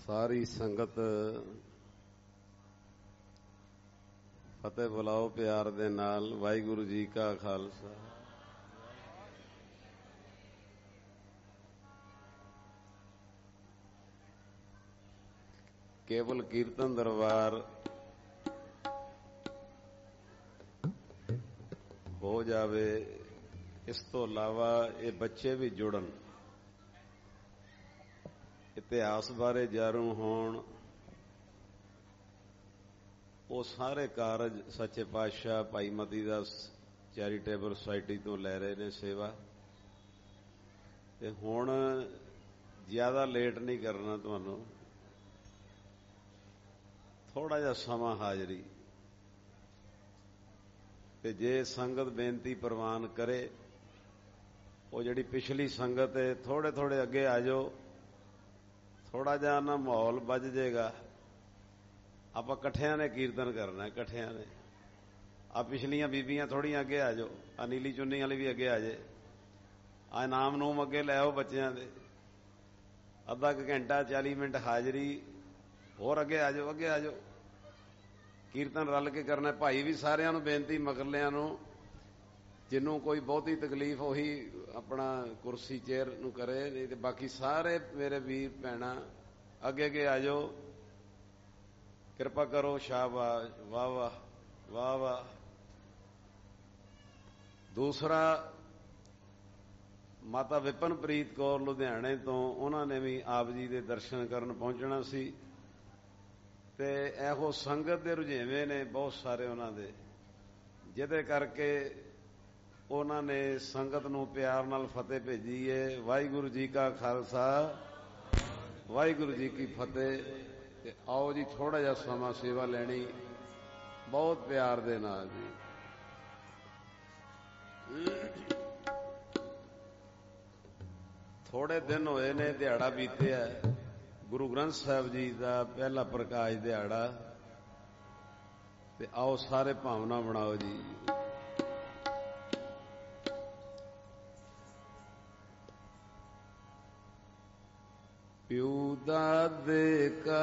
ਸਾਰੀ ਸੰਗਤ ਫਤਿਹ ਬੁਲਾਓ ਪਿਆਰ ਦੇ ਨਾਲ। ਵਾਹਿਗੁਰੂ ਜੀ ਕਾ ਖਾਲਸਾ। ਕੇਵਲ ਕੀਰਤਨ ਦਰਬਾਰ ਹੋ ਜਾਵੇ, ਇਸ ਤੋਂ ਇਲਾਵਾ ਇਹ ਬੱਚੇ ਵੀ ਜੁੜਨ, ਇਤਿਹਾਸ ਬਾਰੇ ਜਾਣੂ ਹੋਣ। ਉਹ ਸਾਰੇ ਕਾਰਜ ਸੱਚੇ ਪਾਤਸ਼ਾਹ ਭਾਈ ਮਤੀ ਦਾਸ ਚੈਰੀਟੇਬਲ ਸੁਸਾਇਟੀ ਤੋਂ ਲੈ ਰਹੇ ਨੇ ਸੇਵਾ। ਤੇ ਹੁਣ ਜ਼ਿਆਦਾ ਲੇਟ ਨਹੀਂ ਕਰਨਾ ਤੁਹਾਨੂੰ, ਥੋੜਾ ਜਿਹਾ ਸਮਾਂ ਹਾਜ਼ਰੀ। ਤੇ ਜੇ ਸੰਗਤ ਬੇਨਤੀ ਪ੍ਰਵਾਨ ਕਰੇ, ਉਹ ਜਿਹੜੀ ਪਿਛਲੀ ਸੰਗਤ ਹੈ, ਥੋੜੇ ਥੋੜੇ ਅੱਗੇ ਆ ਜਾਓ, ਥੋੜਾ ਜਿਹਾ ਨਾ ਮਾਹੌਲ ਵੱਜ ਜਾਏਗਾ। ਆਪਾਂ ਇਕੱਠਿਆਂ ਨੇ ਕੀਰਤਨ ਕਰਨਾ, ਇਕੱਠਿਆਂ ਨੇ। ਆ ਪਿਛਲੀਆਂ ਬੀਬੀਆਂ ਥੋੜੀਆਂ ਅੱਗੇ ਆ ਜਾਓ, ਆ ਨੀਲੀ ਚੁੰਨੀ ਵਾਲੀ ਵੀ ਅੱਗੇ ਆ ਜਾਏ। ਆ ਇਨਾਮ ਨੂਮ ਅੱਗੇ ਲੈ ਆਓ ਬੱਚਿਆਂ ਦੇ। ਅੱਧਾ ਕੁ ਘੰਟਾ 40 ਮਿੰਟ ਹਾਜ਼ਰੀ, ਹੋਰ ਅੱਗੇ ਆ ਜਾਓ, ਅੱਗੇ ਆ ਜਾਓ। ਕੀਰਤਨ ਰਲ ਕੇ ਕਰਨਾ। ਭਾਈ ਵੀ ਸਾਰਿਆਂ ਨੂੰ ਬੇਨਤੀ, ਮਗਰਲਿਆਂ ਨੂੰ, ਜਿਹਨੂੰ ਕੋਈ ਬਹੁਤੀ ਤਕਲੀਫ ਉਹੀ ਆਪਣਾ ਕੁਰਸੀ ਚੇਅਰ ਨੂੰ ਕਰੇ, ਨਹੀਂ ਤੇ ਬਾਕੀ ਸਾਰੇ ਮੇਰੇ ਵੀਰ ਭੈਣਾਂ ਅੱਗੇ ਅੱਗੇ ਆ ਜਾਓ। ਕਿਰਪਾ ਕਰੋ। ਸ਼ਾਬਾਸ਼, ਵਾਹ ਵਾਹ ਵਾਹ ਵਾਹ। ਦੂਸਰਾ, ਮਾਤਾ ਵਿਪਨਪ੍ਰੀਤ ਕੌਰ ਲੁਧਿਆਣੇ ਤੋਂ, ਉਹਨਾਂ ਨੇ ਵੀ ਆਪ ਜੀ ਦੇ ਦਰਸ਼ਨ ਕਰਨ ਪਹੁੰਚਣਾ ਸੀ। ਤੇ ਇਹੋ ਸੰਗਤ ਦੇ ਰੁਝੇਵੇਂ ਨੇ ਬਹੁਤ ਸਾਰੇ ਉਹਨਾਂ ਦੇ, ਜਿਹਦੇ ਕਰਕੇ ਉਹਨਾਂ ਨੇ ਸੰਗਤ ਨੂੰ ਪਿਆਰ ਨਾਲ ਫਤਿਹ ਭੇਜੀ ਹੈ। ਵਾਹਿਗੁਰੂ ਜੀ ਕਾ ਖਾਲਸਾ, ਵਾਹਿਗੁਰੂ ਜੀ ਕੀ ਫਤਿਹ। ਤੇ ਆਓ ਜੀ, ਥੋੜਾ ਜਿਹਾ ਸਮਾਂ ਸੇਵਾ ਲੈਣੀ, ਬਹੁਤ ਪਿਆਰ ਦੇ ਨਾਲ ਜੀ। ਥੋੜੇ ਦਿਨ ਹੋਏ ਨੇ, ਦਿਹਾੜਾ ਬੀਤਿਆ ਗੁਰੂ ਗ੍ਰੰਥ ਸਾਹਿਬ ਜੀ ਦਾ ਪਹਿਲਾ ਪ੍ਰਕਾਸ਼ ਦਿਹਾੜਾ। ਤੇ ਆਓ ਸਾਰੇ ਭਾਵਨਾ ਬਣਾਓ ਜੀ। ਪਿਉ ਦਾਦੇ ਕਾ,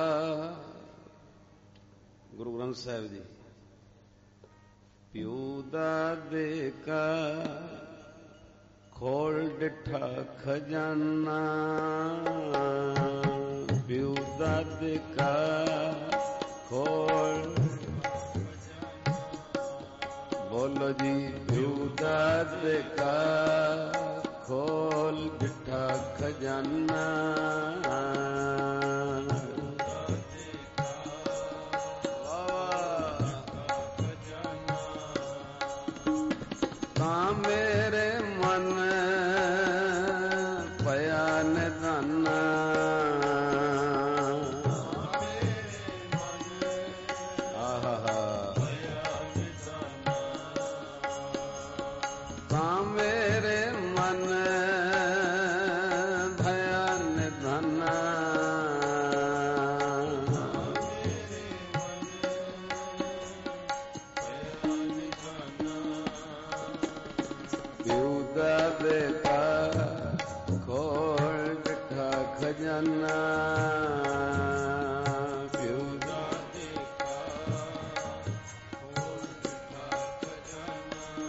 ਗੁਰੂ ਗ੍ਰੰਥ ਸਾਹਿਬ ਜੀ। ਪਿਉ ਦਾਦੇ ਕਾ ਖੋਲ ਡਿਠਾ ਖਜ਼ਾਨਾ, ਪਿਉ ਦਾਦੇ ਕਾ ਖੋਲ, ਬੋਲੋ ਜੀ। ਪਿਉ ਦਾਦੇ ਕਾ ਖੋਲ ਡਿਠਾ ਖਜ਼ਾਨਾ, ਤਾਂ ਮੇਰੇ ਮਨ ਪਿਆ ਨਿਧਾਨਾ, ਤਾਂ ਮੇਰੇ ਮਨ ਭਇਆ ਨਿਧਾਨਾ, ਪਿਉ ਦਾਦੇ ਕਾ ਖੋਲ ਡਿਠਾ ਖਜ਼ਾਨਾ, ਪਿਉ ਦਾਦੇ ਕਾ ਖੋਲ ਡਿਠਾ ਖਜ਼ਾਨਾ।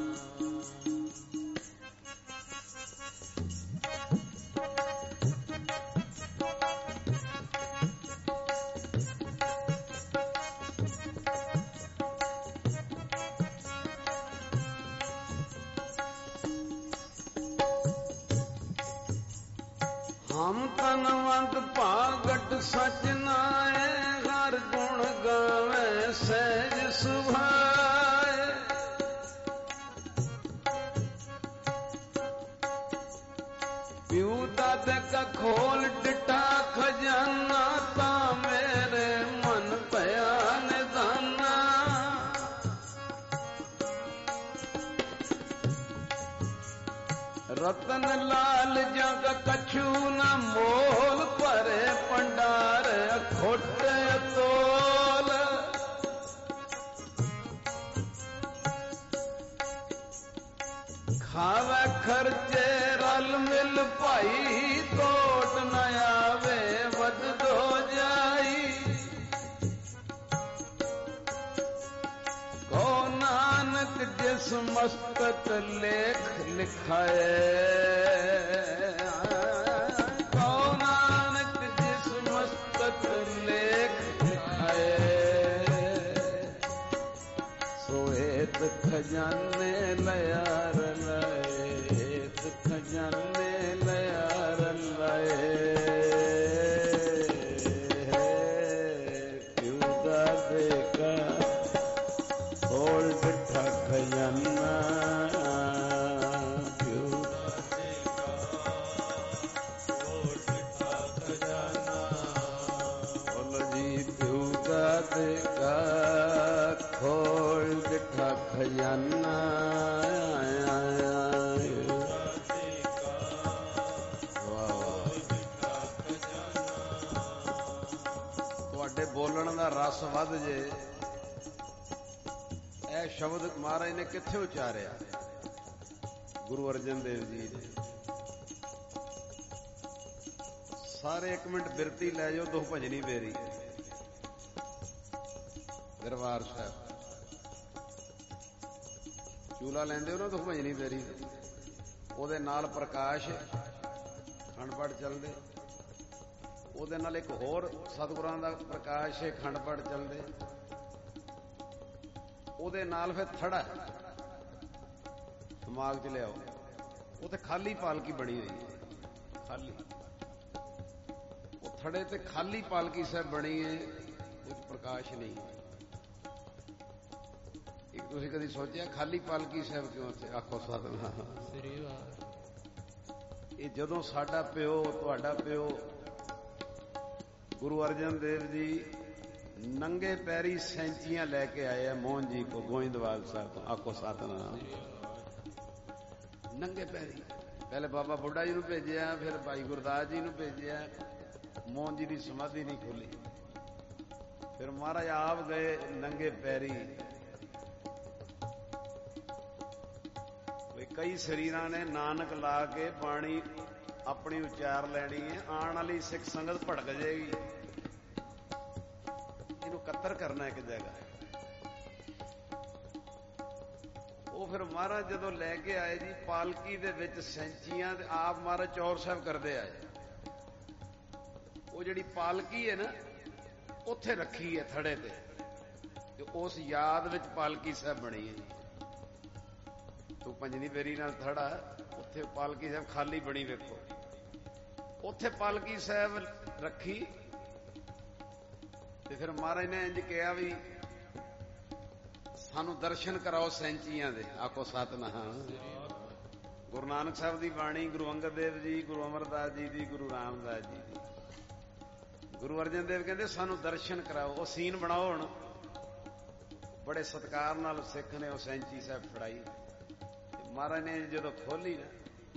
ਹਮ ਤਨਵੰਤ ਭਾਗਟ ਸਚ ਨਾਏ, ਹਰ ਗੁਣ ਗਾਵੇ ਸਹਿਜ ਸੁਭਾਏ। ਪਿਉ ਦਾਦੇ ਕਾ ਖੋਲ ਡਿਠਾ ਖਜ਼ਾਨਾ, ਤਾਂ ਮੇਰੇ ਮਨ ਭਇਆ ਨਿਧਾਨਾ, ਰਤਨ ਲਾਲ ਜਗ ਕਛੂ ਨ ਮੋਲ, ਭਰੇ ਭੰਡਾਰ ਖੋਟੇ ਤੋਲ। ਖਾਵੇ ਖਰਚੇ ਰਲ ਮਿਲ ਭਾਈ, ਕੋਟ ਨ ਆਵੇ ਵਧ ਦੋ मस्तक लेख लिखाए, कहो नानक जिस मस्तक लेख लिखाए, सोएत खजाने लया रलाए, एत खजाने लया रलाए, क्यों दादे का खोल बिठा खजाना, क्यों दादे का खोल बिठा खजाना, बोलो जी क्यों दादे का खोल बिठा खजाना, ਤੁਹਾਡੇ ਬੋਲਣ ਦਾ ਰਸ ਵੱਧ ਜੇ। ਇਹ ਸ਼ਬਦ ਮਹਾਰਾਜ ਨੇ ਕਿੱਥੇ ਉਚਾਰਿਆ? ਗੁਰੂ ਅਰਜਨ ਦੇਵ ਜੀ ਨੇ। ਸਾਰੇ ਇੱਕ ਮਿੰਟ ਬਿਰਤੀ ਲੈ ਜਾਓ, ਦੋ ਭਜਨੀ ਬੇਰੀ ਦਰਬਾਰ ਸਾਹਿਬ ਚੂਲਾ ਲੈਂਦੇ ਹੋ ਨਾ, ਦੋ ਭਜਨੀ ਬੇਰੀ ਉਹਦੇ ਨਾਲ ਪ੍ਰਕਾਸ਼ ਅਖੰਡ ਪਾਠ ਚੱਲਦੇ, ਉਹਦੇ ਨਾਲ ਇੱਕ ਹੋਰ ਸਤਿਗੁਰਾਂ ਦਾ ਪ੍ਰਕਾਸ਼ ਅਖੰਡ ਪਾਠ ਚੱਲਦੇ, ਉਹਦੇ ਨਾਲ ਫਿਰ ਥੜਾ ਦਿਮਾਗ 'ਚ ਲਿਆਓ। ਉਹ ਤੇ ਖਾਲੀ ਪਾਲਕੀ ਬਣੀ ਹੋਈ ਹੈ, ਖਾਲੀ ਉਹ ਥੜੇ ਤੇ ਖਾਲੀ ਪਾਲਕੀ ਸਾਹਿਬ ਬਣੀ ਹੈ, ਉਹ 'ਚ ਪ੍ਰਕਾਸ਼ ਨਹੀਂ। ਇੱਕ ਤੁਸੀਂ ਕਦੀ ਸੋਚਿਆ ਖਾਲੀ ਪਾਲਕੀ ਸਾਹਿਬ ਕਿਉਂ ਉੱਥੇ? ਆਖੋ ਸਤਿਨਾਮ ਸ੍ਰੀ ਵਾਹਿਗੁਰੂ। ਇਹ ਜਦੋਂ ਸਾਡਾ ਪਿਓ, ਤੁਹਾਡਾ ਪਿਓ ਗੁਰੂ ਅਰਜਨ ਦੇਵ ਜੀ ਨੰਗੇ ਪੈਰੀ ਸੈਂਚੀਆਂ ਲੈ ਕੇ ਆਏ ਆ ਮੋਹਨ ਜੀ ਕੋ, ਗੋਇੰਦਵਾਲ ਸਾਹਿਬ ਤੋਂ। ਆਖੋ ਸਤਿਨਾਮ। ਨੰਗੇ ਪੈਰੀ ਪਹਿਲੇ ਬਾਬਾ ਬੁੱਢਾ ਜੀ ਨੂੰ ਭੇਜਿਆ, ਫਿਰ ਭਾਈ ਗੁਰਦਾਸ ਜੀ ਨੂੰ ਭੇਜਿਆ। ਮੋਹਨ ਜੀ ਦੀ ਸਮਾਧੀ ਨਹੀਂ ਖੋਲੀ, ਫਿਰ ਮਹਾਰਾਜ ਆਪ ਗਏ ਨੰਗੇ ਪੈਰੀ। ਕਈ ਸਰੀਰਾਂ ਨੇ ਨਾਨਕ ਲਾ ਕੇ ਬਾਣੀ ਆਪਣੀ ਉਚਾਰ ਲੈਣੀ ਹੈ, ਆਉਣ ਵਾਲੀ ਸਿੱਖ ਸੰਗਤ ਭੜਕ ਜਾਏਗੀ। ਇਹਨੂੰ ਇਕੱਤਰ ਕਰਨਾ ਇੱਕ ਜਗ੍ਹਾ। ਉਹ ਫਿਰ ਮਹਾਰਾਜ ਜਦੋਂ ਲੈ ਕੇ ਆਏ ਜੀ ਪਾਲਕੀ ਦੇ ਵਿੱਚ ਸੈਂਚੀਆਂ, ਤੇ ਆਪ ਮਹਾਰਾਜ ਚੌਰ ਸਾਹਿਬ ਕਰਦੇ ਆਏ। ਉਹ ਜਿਹੜੀ ਪਾਲਕੀ ਹੈ ਨਾ, ਉੱਥੇ ਰੱਖੀ ਹੈ ਥੜੇ ਤੇ ਉਸ ਯਾਦ ਵਿੱਚ ਪਾਲਕੀ ਸਾਹਿਬ ਬਣੀ ਹੈ। ਤੂੰ ਪੰਜਵੀਂ ਬੇਰੀ ਨਾਲ ਥੜਾ, ਉੱਥੇ ਪਾਲਕੀ ਸਾਹਿਬ ਖਾਲੀ ਬਣੀ, ਵੇਖੋ ਉੱਥੇ ਪਾਲਕੀ ਸਾਹਿਬ ਰੱਖੀ। ਤੇ ਫਿਰ ਮਹਾਰਾਜ ਨੇ ਇੰਜ ਕਿਹਾ ਵੀ ਸਾਨੂੰ ਦਰਸ਼ਨ ਕਰਾਓ ਸੈਂਚੀਆਂ ਦੇ। ਆਖੋ ਸਤਿਨਾਮ। ਗੁਰੂ ਨਾਨਕ ਸਾਹਿਬ ਦੀ ਬਾਣੀ, ਗੁਰੂ ਅੰਗਦ ਦੇਵ ਜੀ, ਗੁਰੂ ਅਮਰਦਾਸ ਜੀ ਦੀ, ਗੁਰੂ ਰਾਮਦਾਸ ਜੀ ਦੀ। ਗੁਰੂ ਅਰਜਨ ਦੇਵ ਕਹਿੰਦੇ ਸਾਨੂੰ ਦਰਸ਼ਨ ਕਰਾਓ। ਉਹ ਸੀਨ ਬਣਾਓ। ਹੁਣ ਬੜੇ ਸਤਿਕਾਰ ਨਾਲ ਸਿੱਖ ਨੇ ਉਹ ਸੈਂਚੀ ਸਾਹਿਬ ਫੜਾਈ। ਮਹਾਰਾਜ ਨੇ ਜਦੋਂ ਖੋਲੀ ਨਾ,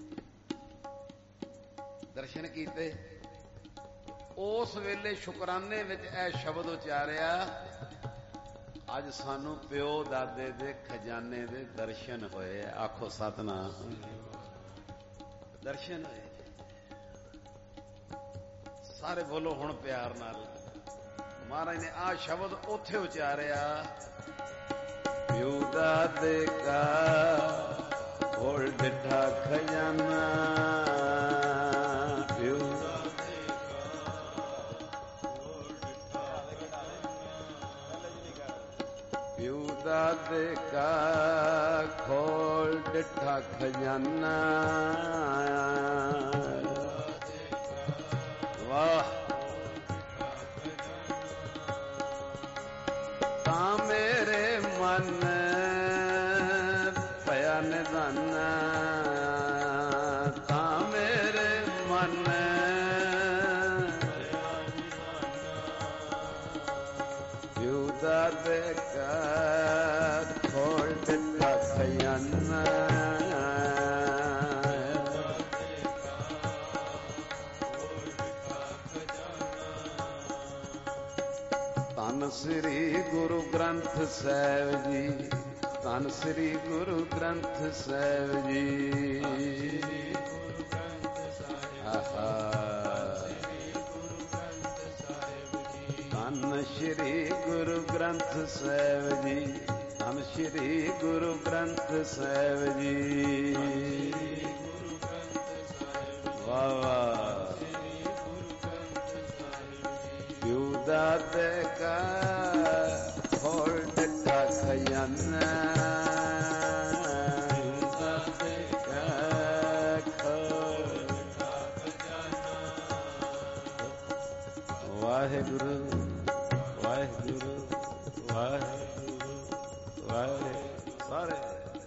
ਦਰਸ਼ਨ ਕੀਤੇ, ਉਸ ਵੇਲੇ ਸ਼ੁਕਰਾਨੇ ਵਿੱਚ ਇਹ ਸ਼ਬਦ ਉਚਾਰਿਆ, ਅੱਜ ਸਾਨੂੰ ਪਿਓ ਦਾਦੇ ਦੇ ਖਜ਼ਾਨੇ ਦੇ ਦਰਸ਼ਨ ਹੋਏ। ਆਖੋ ਸਤਿਨਾਮ। ਦਰਸ਼ਨ ਹੋਏ ਸਾਰੇ। ਬੋਲੋ ਹੁਣ ਪਿਆਰ ਨਾਲ। ਮਹਾਰਾਜ ਨੇ ਆਹ ਸ਼ਬਦ ਉੱਥੇ ਉਚਾਰਿਆ, ਪਿਓ ਦਾਦੇ ਕਾ ਖੋਲ ਬਿਠਾ ਖਜ਼ਾਨਾ, ਪਿਓ ਦਾਦੇ ਕਾ ਖੋਲ ਬਿਠਾ ਖਜ਼ਾਨਾ, ਪਿਓ ਦਾਦੇ ਕਾ ਖੋਲ ਬਿਠਾ ਖਜ਼ਾਨਾ। ਵਾਹ। ਤਾਂ ਮੇਰੇ ਮਨ ਭਇਆ ਨਿਧਨ, ਤਾਂ ਮੇਰੇ ਮਨ ਪਿਓ ਦਾਦੇ ਕਾ ਖੋਲ ਬਿਠਾ ਖਜ਼ਾਨਾ। ਧੰਨ ਸ੍ਰੀ ਗੁਰੂ ਗ੍ਰੰਥ ਸਾਹਿਬ ਜੀ, ਧੰਨ ਸ੍ਰੀ ਗੁਰੂ ਗ੍ਰੰਥ ਸਾਹਿਬ ਜੀ। ਧੰਨ ਸ੍ਰੀ ਗੁਰੂ ਗ੍ਰੰਥ ਸਾਹਿਬ ਜੀ, ਧੰਨ ਸ਼੍ਰੀ ਗੁਰੂ ਗ੍ਰੰਥ ਸਾਹਿਬ ਜੀ। ਵਾਹ ਵਾਹ। ਪਿਉ ਦਾਤੇ ਕਾ ਖੋਲ ਦਿੱਤਾ ਖਜ਼ਾਨਾ, ਵਾਹਿਗੁਰੂ ਵਾਹਿਗੁਰੂ ਵਾਹਿਗੁਰੂ ਵਾਹਿਗੁਰੂ। ਸਾਰੇ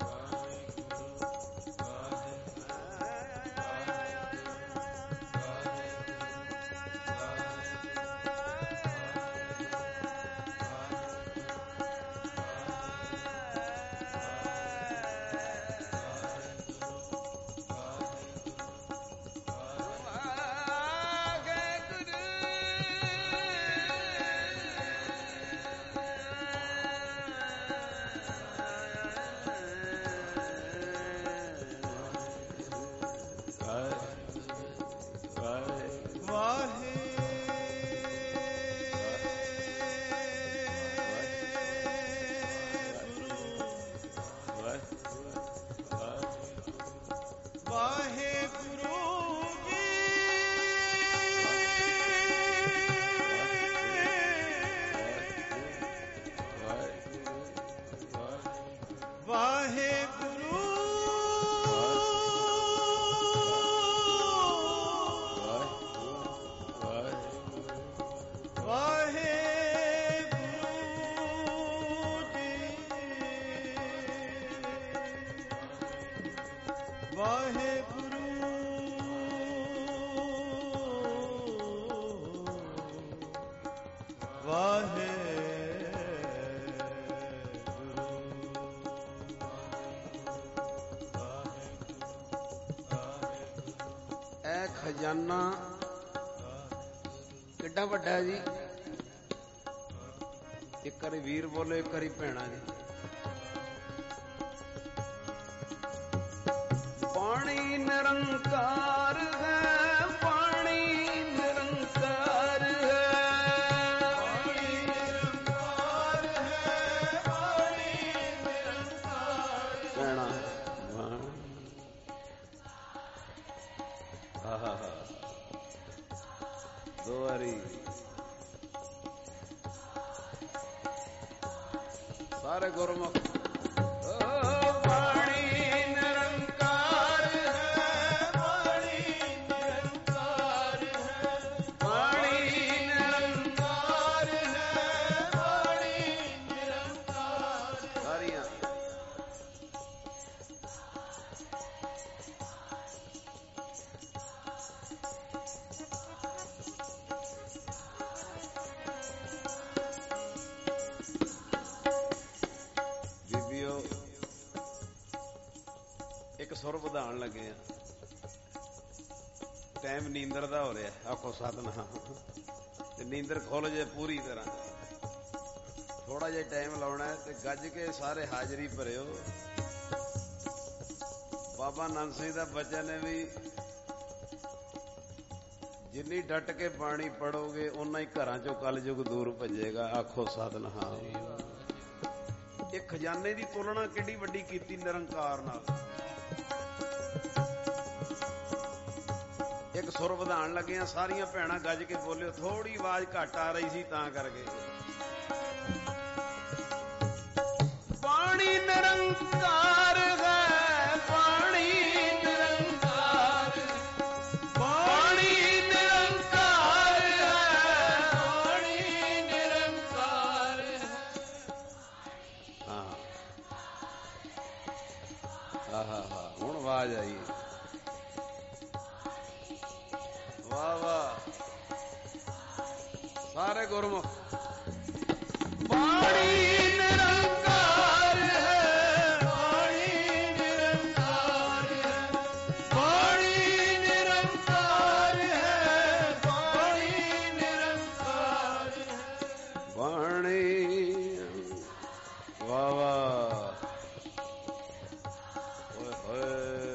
ਖਜ਼ਾਨਾ ਕਿੱਡਾ ਵੱਡਾ ਹੈ ਜੀ। ਇੱਕ ਵਾਰੀ ਵੀਰ ਬੋਲੇ, ਇੱਕ ਵਾਰੀ ਭੈਣਾ ਜੀ। ਪਾਣੀ ਨਿਰੰਕਾਰ ਹੈ, ਪਾਣੀ ਨਿਰੰਕਾਰ ਹੈ, ਪਾਣੀ ਨਿਰੰਕਾਰ ਹੈ, ਪਾਣੀ ਨਿਰੰਕਾਰ। ਭੈਣਾ ਦੋ ਵਾਰੀ ਸਾਰੇ ਗੁਰਮੁਖ। ਪਾਣੀ ਨਿਰੰਕਾਰ ਹੈ, ਪਾਣੀ ਨਿਰੰਕਾਰ ਹੈ, ਪਾਣੀ ਨਿਰੰਕਾਰ ਹੈ, ਪਾਣੀ ਨਿਰੰਕਾਰ। ਸਾਰੀਆਂ ਇੱਕ ਸੁਰ ਵਧਾਉਣ ਲੱਗੇ ਆ। ਟਾਈਮ ਨੀਂਦਰ ਦਾ ਹੋ ਰਿਹਾ, ਆਖੋ ਸਤਿਨਾਮ। ਤੇ ਨੀਂਦਰ ਖੁੱਲ ਜੇ ਪੂਰੀ ਤਰ੍ਹਾਂ। ਥੋੜਾ ਜਿਹਾ ਟਾਈਮ ਲਾਉਣਾ ਤੇ ਗੱਜ ਕੇ ਸਾਰੇ ਹਾਜ਼ਰੀ ਭਰਿਓ। ਬਾਬਾ ਨੰਦ ਸਿੰਘ ਦਾ ਬਚਨ ਹੈ ਵੀ ਜਿੰਨੀ ਡਟ ਕੇ ਬਾਣੀ ਪੜੋਗੇ ਓਨਾ ਹੀ ਘਰਾਂ ਚੋਂ ਕਲਯੁਗ ਦੂਰ ਭੱਜੇਗਾ। ਆਖੋ ਸਤਿਨਾਮ। ਇਹ ਖਜ਼ਾਨੇ ਦੀ ਤੁਲਨਾ ਕਿੱਡੀ ਵੱਡੀ ਕੀਤੀ ਨਿਰੰਕਾਰ ਨਾਲ। ਇੱਕ ਸੁਰ ਵਧਾਉਣ ਲੱਗਿਆ, ਸਾਰੀਆਂ ਭੈਣਾਂ ਗੱਜ ਕੇ ਬੋਲਿਓ। ਥੋੜੀ ਆਵਾਜ਼ ਘੱਟ ਆ ਰਹੀ ਸੀ ਤਾਂ ਕਰਕੇ। ਪਾਣੀ ਨਿਰੰਕਾਰ ਹੈ, ਪਾਣੀ ਨਿਰੰਕਾਰ, ਪਾਣੀ ਨਿਰੰਕਾਰ ਹੈ, ਪਾਣੀ ਨਿਰੰਕਾਰ ਹੈ। ਹਾਂ ਹਾਂ ਹੁਣ ਆਵਾਜ਼ ਆਈ। ਵਾਹ ਵਾਹ ਸਾਰੇ ਗੁਰਮੁਖ। ਪਾਣੀ ਨਿਰੰਕਾਰ ਹੈ, ਪਾਣੀ ਨਿਰੰਕਾਰ ਹੈ, ਪਾਣੀ ਨਿਰੰਕਾਰ ਹੈ, ਪਾਣੀ ਨਿਰੰਕਾਰ ਹੈ। ਬਾਣੀ ਵਾਹ ਵਾਹ। ਓਏ ਹੋਏ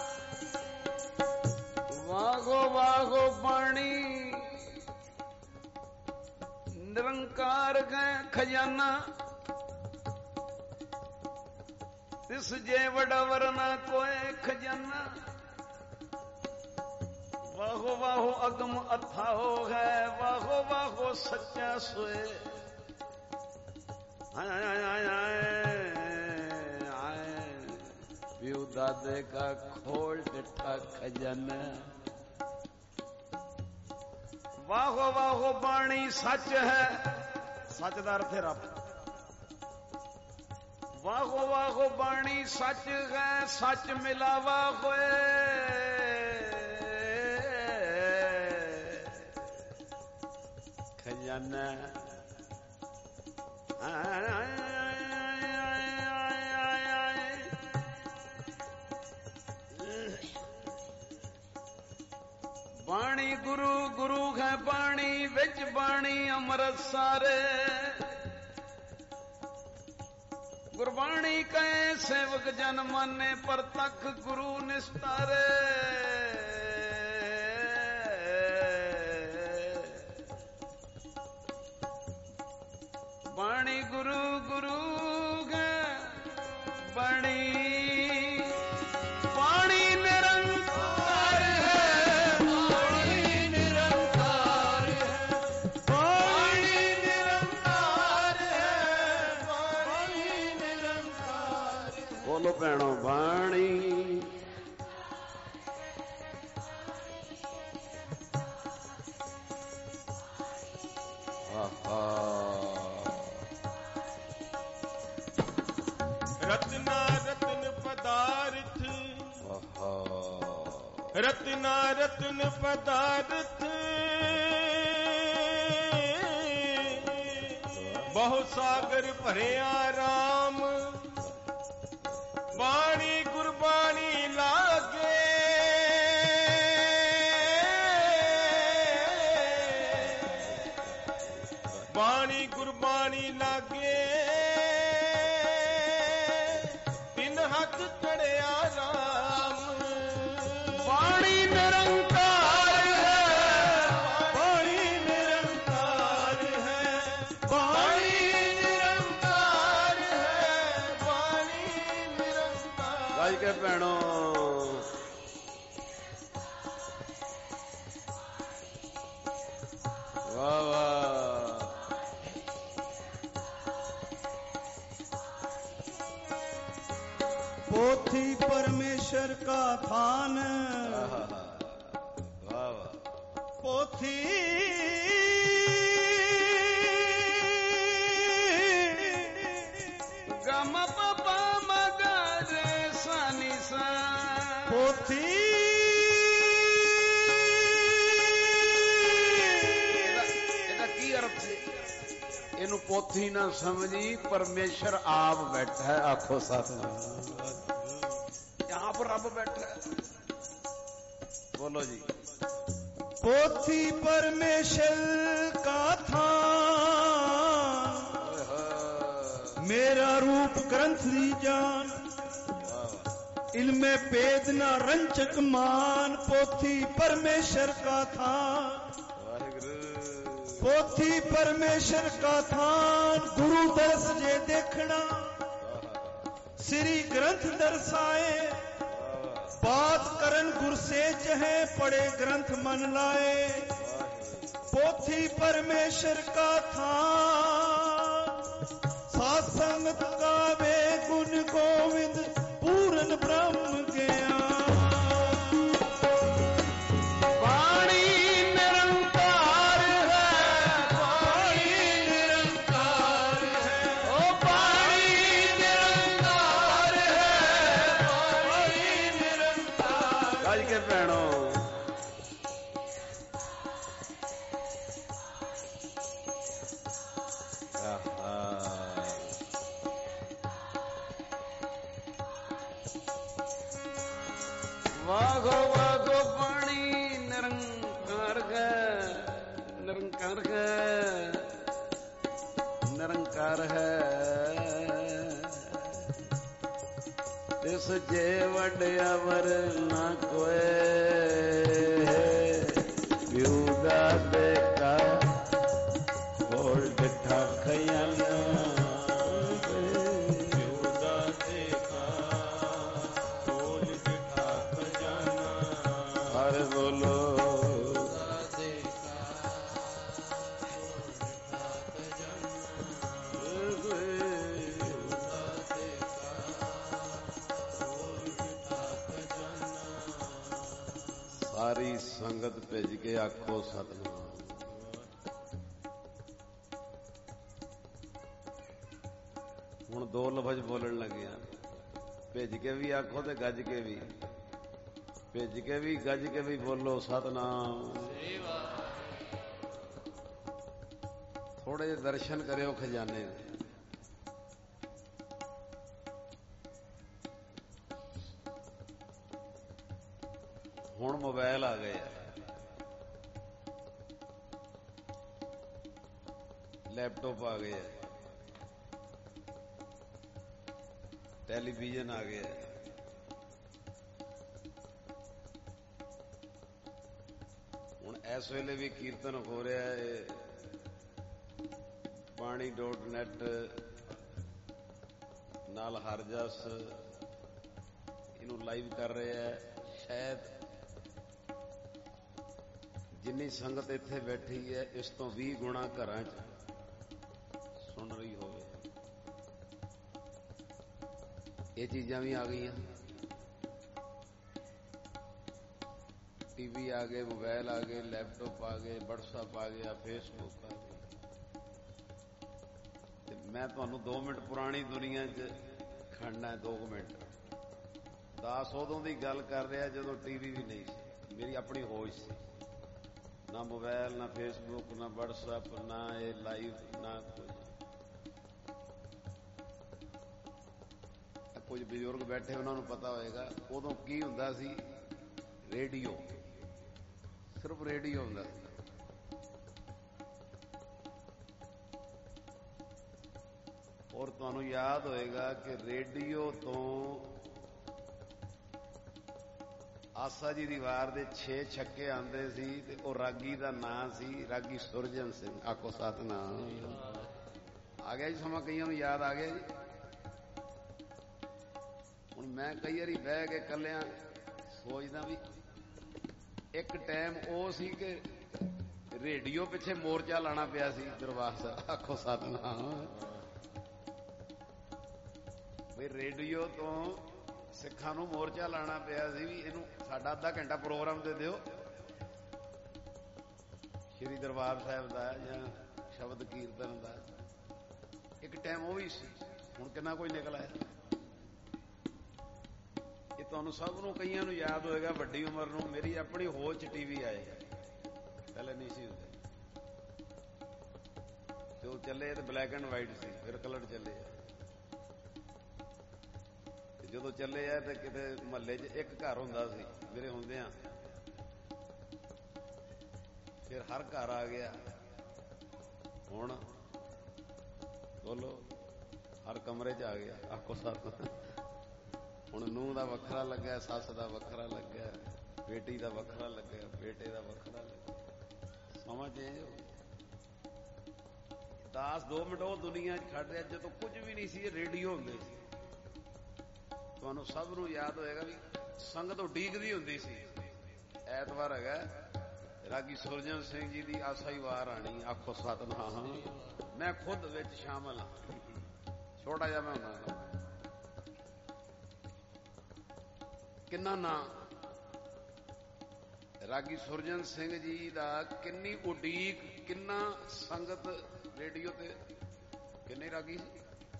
ਵਾਗੋ ਵਾਗੋ ਪਾਣੀ निरंकार है खजाना तिस जे वड़ा वरना कोई खजाना वाहो वाहो अगम अथाहो है वाहो वाहो सच्चा सोए प्यू दादे का खोल डिठा खजाना वाहो वाहो बाणी सच है सच का अर्थ है रब वाहो वाहो बाणी सच है सच मिलावा होए खजाना बाणी गुरु गुरु है बाणी विच बाणी अमृत सारे गुरबाणी कहे सेवक जन माने पर तक गुरु निस्तारे बाणी गुरु गुरु है बाणी बाणी निरंकार है बाणी निरंकार है बाणी निरंकार है बाणी निरंकार बोलो भैणो बाणी रत्ना रत्न पदार्थ रत्ना रत्न पदार्थ बहु सागर भरिया राम बाणी गुरबाणी लागे बाणी गुरबाणी लागे तीन हाथ चढ़िया राम बाणी निरंकार है बाणी निरंकार है बाणी निरंकार है बाणी निरंकार गाय के भैणों वाह वाह पोथी परमेश्वर का थान पोथी गम पपा मगर सानी सा पोथी ਇਹਦਾ ਕੀ ਅਰਥ ਹੈ ਇਹਨੂੰ ਪੋਥੀ ਨਾ ਸਮਝੀ परमेश्वर आप बैठा है आखो सतनाम यहाँ पर रब बैठा है बोलो जी पोथी परमेश्वर का थान मेरा रूप ग्रंथ दी जान इल्मे पेद ना रंचक मान पोथी परमेश्वर का थान पोथी परमेश्वर का थान गुरु दर्श जे देखना श्री ग्रंथ दर्शाए बात करन गुर से चहे पढ़े ग्रंथ मन लाए पोथी परमेश्वर का थान सात संगत गावे गुण गोविंद पूर्ण ब्रह्म ज्ञान वागो वागो पानी निरंकार है निरंकार है निरंकार है तिस जे वड्या वर ना कोई विउदा दे का खोल ਕਾਰ ਬੋਲੋ। ਸਾਰੀ ਸੰਗਤ ਭਿੱਜ ਕੇ ਆਖੋ ਸਤਿਨਾਮ। ਹੁਣ ਦੋ ਲਫ਼ਜ਼ ਬੋਲਣ ਲੱਗੇ ਆ, ਭਿੱਜ ਕੇ ਵੀ ਆਖੋ ਤੇ ਗੱਜ ਕੇ ਵੀ। ਭਿੱਜ ਕੇ ਵੀ ਗੱਜ ਕੇ ਵੀ ਬੋਲੋ ਸਤਿਨਾਮ। ਥੋੜੇ ਜਿਹੇ ਦਰਸ਼ਨ ਕਰਿਓ ਖਜ਼ਾਨੇ ਦੇ। ਹੁਣ ਮੋਬਾਈਲ ਆ ਗਏ ਆ, ਲੈਪਟਾਪ ਆ ਗਏ ਆ, ਟੈਲੀਵਿਜ਼ਨ ਆ ਗਏ ਆ। ਹੁਣ ਇਸ ਵੇਲੇ ਵੀ ਕੀਰਤਨ ਹੋ ਰਿਹਾ ਹੈ, ਬਾਣੀ.net ਨਾਲ ਹਰਜਸ ਇਹਨੂੰ ਲਾਈਵ ਕਰ ਰਿਹਾ ਹੈ। ਸ਼ਾਇਦ ਜਿੰਨੀ ਸੰਗਤ ਇੱਥੇ ਬੈਠੀ ਹੈ ਇਸ ਤੋਂ 20 ਗੁਣਾ ਘਰਾਂ 'ਚ ਸੁਣ ਰਹੀ ਹੋਵੇ। ਇਹ ਚੀਜ਼ਾਂ ਵੀ ਆ ਗਈਆਂ, ਟੀਵੀ ਆ ਗਏ, ਮੋਬਾਈਲ ਆ ਗਏ, ਲੈਪਟਾਪ ਆ ਗਏ, WhatsApp ਆ ਗਿਆ, ਫੇਸਬੁੱਕ ਆ ਗਿਆ। ਤੇ ਮੈਂ ਤੁਹਾਨੂੰ 2 ਮਿੰਟ ਪੁਰਾਣੀ ਦੁਨੀਆ 'ਚ ਖੜਨਾ, 2 ਮਿੰਟ। ਦਾਸ ਉਦੋਂ ਦੀ ਗੱਲ ਕਰ ਰਿਹਾ ਜਦੋਂ ਟੀਵੀ ਵੀ ਨਹੀਂ ਸੀ, ਮੇਰੀ ਆਪਣੀ ਹੋਸ਼ ਸੀ। ਨਾ ਮੋਬਾਈਲ, ਨਾ ਫੇਸਬੁੱਕ, ਨਾ WhatsApp, ਨਾ ਇਹ ਲਾਈਵ, ਨਾ ਕੁਝ ਬਜ਼ੁਰਗ ਬੈਠੇ ਉਹਨਾਂ ਨੂੰ ਪਤਾ ਹੋਏਗਾ ਉਦੋਂ ਕੀ ਹੁੰਦਾ ਸੀ। ਰੇਡੀਓ, ਸਿਰਫ ਰੇਡੀਓ ਹੁੰਦਾ ਸੀ। ਔਰ ਤੁਹਾਨੂੰ ਯਾਦ ਹੋਏਗਾ ਕਿ ਰੇਡੀਓ ਤੋਂ ਆਸਾ ਜੀ ਦੀ ਵਾਰ ਦੇ 6 ਛੱਕੇ ਆਉਂਦੇ ਸੀ ਤੇ ਉਹ ਰਾਗੀ ਦਾ ਨਾਂ ਸੀ ਰਾਗੀ ਸੁਰਜਨ ਸਿੰਘ। ਆਖੋ ਸਤਿਨਾਮ। ਆ ਗਿਆ ਜੀ ਸਮਾਂ, ਕਈਆਂ ਨੂੰ ਯਾਦ ਆ ਗਿਆ ਜੀ। ਹੁਣ ਮੈਂ ਕਈ ਵਾਰੀ ਬਹਿ ਕੇ ਇਕੱਲਿਆਂ ਸੋਚਦਾ ਵੀ ਇੱਕ ਟਾਈਮ ਉਹ ਸੀ ਕਿ ਰੇਡੀਓ ਪਿੱਛੇ ਮੋਰਚਾ ਲਾਣਾ ਪਿਆ ਸੀ ਦਰਬਾਰ ਸਾਹਿਬ। ਆਖੋ ਸਤਿਨਾਮ। ਵੀ ਰੇਡੀਓ ਤੋਂ ਸਿੱਖਾਂ ਨੂੰ ਮੋਰਚਾ ਲਾਣਾ ਪਿਆ ਸੀ ਵੀ ਇਹਨੂੰ ਸਾਡਾ ਅੱਧਾ ਘੰਟਾ ਪ੍ਰੋਗਰਾਮ ਦੇ ਦਿਓ ਸ਼੍ਰੀ ਦਰਬਾਰ ਸਾਹਿਬ ਦਾ ਜਾਂ ਸ਼ਬਦ ਕੀਰਤਨ ਦਾ। ਇੱਕ ਟਾਈਮ ਉਹ ਵੀ ਸੀ। ਹੁਣ ਕਿੰਨਾ ਕੋਈ ਨਿਕਲ ਆਇਆ। ਇਹ ਤੁਹਾਨੂੰ ਸਭ ਨੂੰ, ਕਈਆਂ ਨੂੰ ਯਾਦ ਹੋਏਗਾ ਵੱਡੀ ਉਮਰ ਨੂੰ। ਮੇਰੀ ਆਪਣੀ ਹੋਸ਼ 'ਚ ਟੀਵੀ ਆਏ, ਪਹਿਲੇ ਨਹੀਂ ਸੀ ਹੁੰਦੇ। ਤੇ ਉਹ ਚੱਲੇ ਤੇ ਬਲੈਕ ਐਂਡ ਵਾਈਟ ਸੀ, ਫਿਰ ਕਲਰ ਚੱਲੇ। ਜਦੋਂ ਚੱਲੇ ਆ ਤੇ ਕਿਤੇ ਮਹੱਲੇ 'ਚ ਇੱਕ ਘਰ ਹੁੰਦਾ ਸੀ ਮੇਰੇ ਹੁੰਦਿਆਂ, ਫਿਰ ਹਰ ਘਰ ਆ ਗਿਆ। ਹੁਣ ਬੋਲੋ, ਹਰ ਕਮਰੇ 'ਚ ਆ ਗਿਆ। ਆਖੋ ਸੱਤ। ਹੁਣ ਨੂੰਹ ਦਾ ਵੱਖਰਾ ਲੱਗਾ, ਸੱਸ ਦਾ ਵੱਖਰਾ ਲੱਗਾ, ਬੇਟੀ ਦਾ ਵੱਖਰਾ ਲੱਗਾ, ਬੇਟੇ ਦਾ ਵੱਖਰਾ ਲੱਗਾ। ਸਮਾਂ ਚੇਂਜ ਹੋ ਗਿਆ। ਦਾਸ 2 ਮਿੰਟ ਉਹ ਦੁਨੀਆ 'ਚ ਖੜ ਰਿਹਾ ਜਦੋਂ ਕੁਝ ਵੀ ਨਹੀਂ ਸੀ, ਰੇਡੀਓ ਹੁੰਦੇ ਸੀ। ਤੁਹਾਨੂੰ ਸਭ ਨੂੰ ਯਾਦ ਹੋਏਗਾ ਵੀ ਸੰਗਤ ਉਡੀਕਦੀ ਹੁੰਦੀ ਸੀ। ਐਤਵਾਰ ਹੈਗਾ, ਰਾਗੀ ਸੁਰਜਨ ਸਿੰਘ ਜੀ ਦੀ ਆਸਾ ਹੀ ਵਾਰ ਆਣੀ। ਆਖੋ ਸਤਿਨਾਮ। ਮੈਂ ਖੁਦ ਵਿੱਚ ਸ਼ਾਮਲ ਹਾਂ, ਛੋਟਾ ਜਿਹਾ ਮੈਂ ਹੁੰਦਾ। ਕਿੰਨਾ ਨਾਂ ਰਾਗੀ ਸੁਰਜਨ ਸਿੰਘ ਜੀ ਦਾ, ਕਿੰਨੀ ਉਡੀਕ, ਕਿੰਨਾ ਸੰਗਤ ਰੇਡੀਓ ਤੇ। ਕਿੰਨੇ ਰਾਗੀ ਸੀ?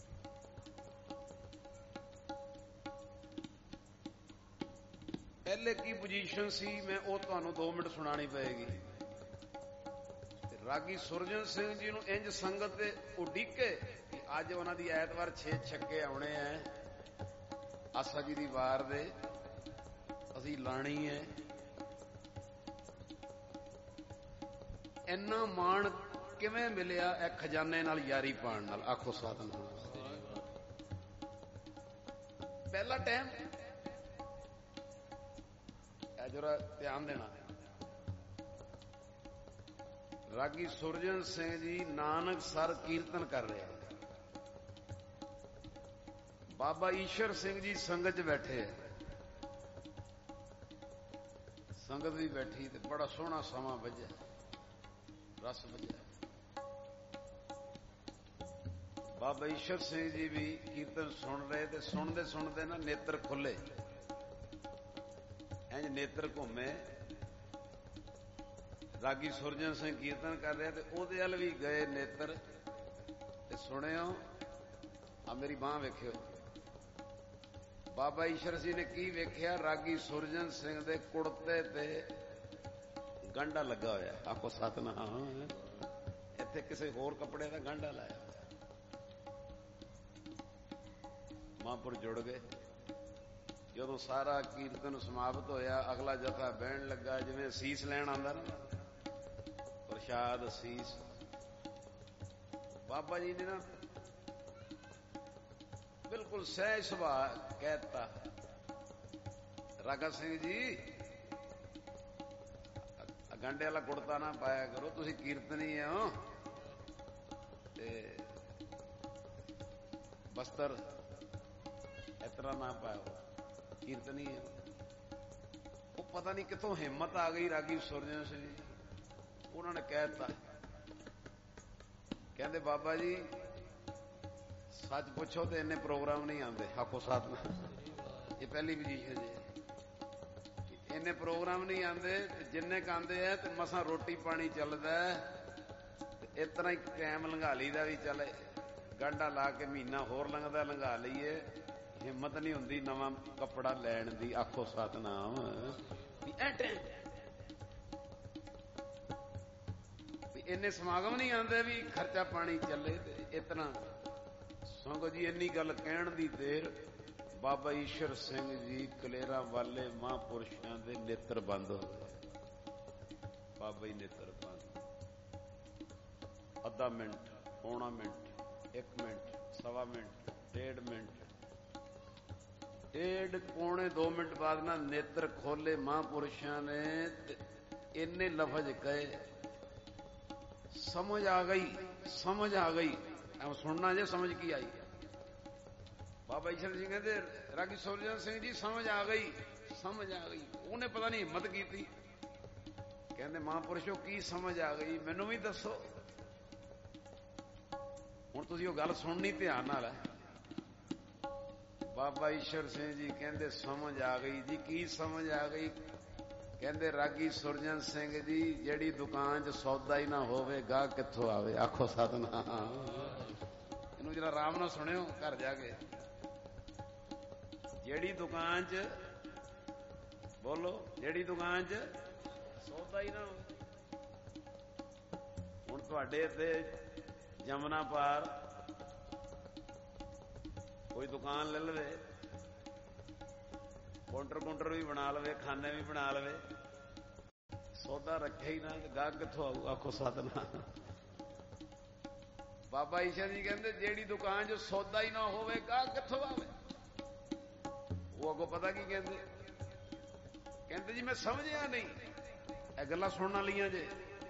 ਪਹਿਲੇ ਕੀ ਪੋਜੀਸ਼ਨ ਸੀ, ਮੈਂ ਉਹ ਤੁਹਾਨੂੰ 2 ਮਿੰਟ ਸੁਣਾਣੀ ਪਏਗੀ। ਰਾਗੀ ਸੁਰਜਨ ਸਿੰਘ ਜੀ ਨੂੰ ਇੰਜ ਸੰਗਤ ਦੇ ਉਡੀਕੇ ਕਿ ਅੱਜ ਉਹਨਾਂ ਦੀ ਐਤਵਾਰ 6 ਛੱਕੇ ਆਉਣੇ ਐ, ਆਸਾ ਜੀ ਦੀ ਵਾਰ ਦੇ, ਅਸੀਂ ਲਾਣੀ ਹੈ। ਇੰਨਾ ਮਾਣ ਕਿਵੇਂ ਮਿਲਿਆ ਇਹ ਖਜ਼ਾਨੇ ਨਾਲ ਯਾਰੀ ਪਾਉਣ ਨਾਲ। ਆਖੋ ਸਤਿਨਾਮ। ਪਹਿਲਾ ਟਾਈਮ ਜਰਾ ਧਿਆਨ ਦੇਣਾ। ਰਾਗੀ ਸੁਰਜਨ ਸਿੰਘ ਜੀ ਨਾਨਕ ਸਰ ਕੀਰਤਨ ਕਰ ਰਿਹਾ, ਬਾਬਾ ਈਸ਼ਰ ਸਿੰਘ ਜੀ ਸੰਗਤ 'ਚ ਬੈਠੇ ਹੈ। ਸੰਗਤ ਵੀ ਬੈਠੀ ਤੇ ਬੜਾ ਸੋਹਣਾ ਸਮਾਂ ਵੱਜਿਆ, ਰਸ ਵੱਜਿਆ। ਬਾਬਾ ਈਸ਼ਰ ਸਿੰਘ ਜੀ ਵੀ ਕੀਰਤਨ ਸੁਣ ਰਹੇ ਤੇ ਸੁਣਦੇ ਸੁਣਦੇ ਨਾ ਨੇਤਰ ਖੁੱਲੇ, ਇੰਜ ਨੇਤਰ ਘੁੰਮੇ। ਰਾਗੀ ਸੁਰਜਨ ਸਿੰਘ ਕੀਰਤਨ ਕਰ ਰਿਹਾ ਤੇ ਉਹਦੇ ਵੱਲ ਵੀ ਗਏ ਨੇਤਰ ਤੇ ਸੁਣਿਓ, ਆ ਮੇਰੀ ਬਾਂਹ ਵੇਖਿਓ। ਬਾਬਾ ਈਸ਼ਰ ਸਿੰਘ ਨੇ ਕੀ ਵੇਖਿਆ? ਰਾਗੀ ਸੁਰਜਨ ਸਿੰਘ ਦੇ ਕੁੜਤੇ ਤੇ ਗਾਂਡਾ ਲੱਗਾ ਹੋਇਆ। ਆਖੋ ਸਤਨਾਮ। ਇੱਥੇ ਕਿਸੇ ਹੋਰ ਕੱਪੜੇ ਦਾ ਗਾਂਡਾ ਲਾਇਆ। ਮਹਾਂਪੁਰ ਜੁੜ ਗਏ। ਜਦੋਂ ਸਾਰਾ ਕੀਰਤਨ ਸਮਾਪਤ ਹੋਇਆ, ਅਗਲਾ ਜਥਾ ਬਹਿਣ ਲੱਗਾ, ਜਿਵੇਂ ਅਸੀਸ ਲੈਣ ਆਉਂਦਾ ਨਾ, ਪ੍ਰਸ਼ਾਦ ਅਸੀਸ। ਬਾਬਾ ਜੀ ਨੇ ਨਾ ਬਿਲਕੁਲ ਸਹਿਜ ਸੁਭਾਅ ਕਹਿਤਾ, ਰਾਗਾ ਸਿੰਘ ਜੀ ਗਾਂਡੇ ਵਾਲਾ ਕੁੜਤਾ ਨਾ ਪਾਇਆ ਕਰੋ, ਤੁਸੀਂ ਕੀਰਤਨੀ ਹੋ, ਤੇ ਬਸਤਰ ਇਸ ਤਰ੍ਹਾਂ ਨਾ ਪਾਓ, ਕੀਰਤਨੀ ਹੈ। ਉਹ ਪਤਾ ਨਹੀਂ ਕਿੱਥੋਂ ਹਿੰਮਤ ਆ ਗਈ ਰਾਗੀ ਸੁਰਜਨ ਸਿੰਘ ਜੀ, ਉਹਨਾਂ ਨੇ ਕਹਿ ਦਿੱਤਾ, ਕਹਿੰਦੇ ਬਾਬਾ ਜੀ ਸੱਚ ਪੁੱਛੋ ਤੇ ਇੰਨੇ ਪ੍ਰੋਗਰਾਮ ਨਹੀਂ ਆਉਂਦੇ। ਆਖੋ ਸਤਿਨਾਮ। ਇਹ ਪਹਿਲੀ ਪੋਜੀਸ਼ਨ ਜੀ। ਇੰਨੇ ਪ੍ਰੋਗਰਾਮ ਨਹੀਂ ਆਉਂਦੇ, ਜਿੰਨੇ ਕ ਆਉਂਦੇ ਆ ਤੇ ਮਸਾਂ ਰੋਟੀ ਪਾਣੀ ਚੱਲਦਾ, ਤੇ ਇਸ ਤਰ੍ਹਾਂ ਹੀ ਟਾਈਮ ਲੰਘਾ ਲਈਦਾ ਵੀ ਚੱਲ ਗਾਂਡਾ ਲਾ ਕੇ ਮਹੀਨਾ ਹੋਰ ਲੰਘਦਾ ਲੰਘਾ ਲਈਏ। ਹਿੰਮਤ ਨਹੀਂ ਹੁੰਦੀ ਨਵਾਂ ਕੱਪੜਾ ਲੈਣ ਦੀ। ਆਖੋ ਸਤਿਨਾਮ। ਵੀ ਇਹ ਟਾਈਮ ਵੀ ਇੰਨੇ ਸਮਾਗਮ ਨਹੀਂ ਆਉਂਦੇ ਵੀ ਖਰਚਾ ਪਾਣੀ ਚੱਲੇ। ਤੇ ਇਤਨਾ ਸੰਗਤ ਜੀ ਇੰਨੀ ਗੱਲ ਕਹਿਣ ਦੀ ਦੇਰ ਬਾਬਾ ਈਸ਼ਰ ਸਿੰਘ ਜੀ ਕਲੇਰਾਂ ਵਾਲੇ ਮਹਾਂਪੁਰਸ਼ਾਂ ਦੇ ਨੇਤਰ ਬੰਦ ਹੋ ਗਏ। ਬਾਬਾ ਜੀ ਨੇਤਰ ਬੰਦ। ਅੱਧਾ ਮਿੰਟ, ਪੌਣਾ ਮਿੰਟ, 1 ਮਿੰਟ, ਸਵਾ ਮਿੰਟ, 1.5 ਮਿੰਟ, 1.5 ਪੌਣੇ 2 ਮਿੰਟ ਬਾਅਦ ਨਾ ਨੇਤਰ ਖੋਲੇ ਮਹਾਂਪੁਰਸ਼ਾਂ ਨੇ ਤੇ ਇੰਨੇ ਲਫ਼ਜ਼ ਕਹੇ, ਸਮਝ ਆ ਗਈ, ਸਮਝ ਆ ਗਈ। ਸੁਣਨਾ ਜੇ ਸਮਝ ਕੀ ਆਈ। ਬਾਬਾ ਈਸ਼ਰ ਸਿੰਘ ਕਹਿੰਦੇ ਰਾਗੀ ਸੁਰਜਨ ਸਿੰਘ ਜੀ ਸਮਝ ਆ ਗਈ, ਸਮਝ ਆ ਗਈ। ਉਹਨੇ ਪਤਾ ਨਹੀਂ ਹਿੰਮਤ ਕੀਤੀ, ਕਹਿੰਦੇ ਮਹਾਂਪੁਰਸ਼ੋ ਕੀ ਸਮਝ ਆ ਗਈ, ਮੈਨੂੰ ਵੀ ਦੱਸੋ। ਹੁਣ ਤੁਸੀਂ ਉਹ ਗੱਲ ਸੁਣਨੀ ਧਿਆਨ ਨਾਲ ਹੈ। ਬਾਬਾ ਈਸ਼ਰ ਸਿੰਘ ਜੀ ਕਹਿੰਦੇ ਸਮਝ ਆ ਗਈ ਜੀ। ਕੀ ਸਮਝ ਆ ਗਈ? ਕਹਿੰਦੇ ਰਾਗੀ ਸੁਰਜਨ ਸਿੰਘ ਜੀ ਜਿਹੜੀ ਦੁਕਾਨ 'ਚ ਸੌਦਾ ਹੀ ਨਾ ਹੋਵੇ ਗਾਹਕ ਕਿੱਥੋਂ ਆਵੇ। ਆਖੋ ਸਤਿਨਾਮ। ਇਹਨੂੰ ਜਰਾ ਆਰਾਮ ਨਾਲ ਸੁਣਿਓ ਘਰ ਜਾ ਕੇ। ਜਿਹੜੀ ਦੁਕਾਨ 'ਚ, ਬੋਲੋ, ਜਿਹੜੀ ਦੁਕਾਨ 'ਚ ਸੌਦਾ ਹੀ ਨਾ ਹੋਵੇ। ਹੁਣ ਤੁਹਾਡੇ ਇੱਥੇ ਜਮਨਾ ਪਾਰ ਕੋਈ ਦੁਕਾਨ ਲੈ ਲਵੇ, ਕਾਊਂਟਰ ਵੀ ਬਣਾ ਲਵੇ, ਖਾਨੇ ਵੀ ਬਣਾ ਲਵੇ, ਸੌਦਾ ਰੱਖੇ ਹੀ ਨਾ, ਗਾਹਕ ਕਿੱਥੋਂ ਆਊ। ਆਖੋ ਸਤਿਨਾਮ। ਬਾਬਾ ਈਸ਼ਰ ਜੀ ਕਹਿੰਦੇ ਜਿਹੜੀ ਦੁਕਾਨ 'ਚ ਸੌਦਾ ਹੀ ਨਾ ਹੋਵੇ ਗਾਹਕ ਕਿੱਥੋਂ ਆਵੇ। ਉਹ ਅੱਗੋਂ ਪਤਾ ਕੀ ਕਹਿੰਦੇ? ਕਹਿੰਦੇ ਜੀ ਮੈਂ ਸਮਝਿਆ ਨਹੀਂ। ਇਹ ਗੱਲਾਂ ਸੁਣਨ ਵਾਲੀਆਂ ਜੇ।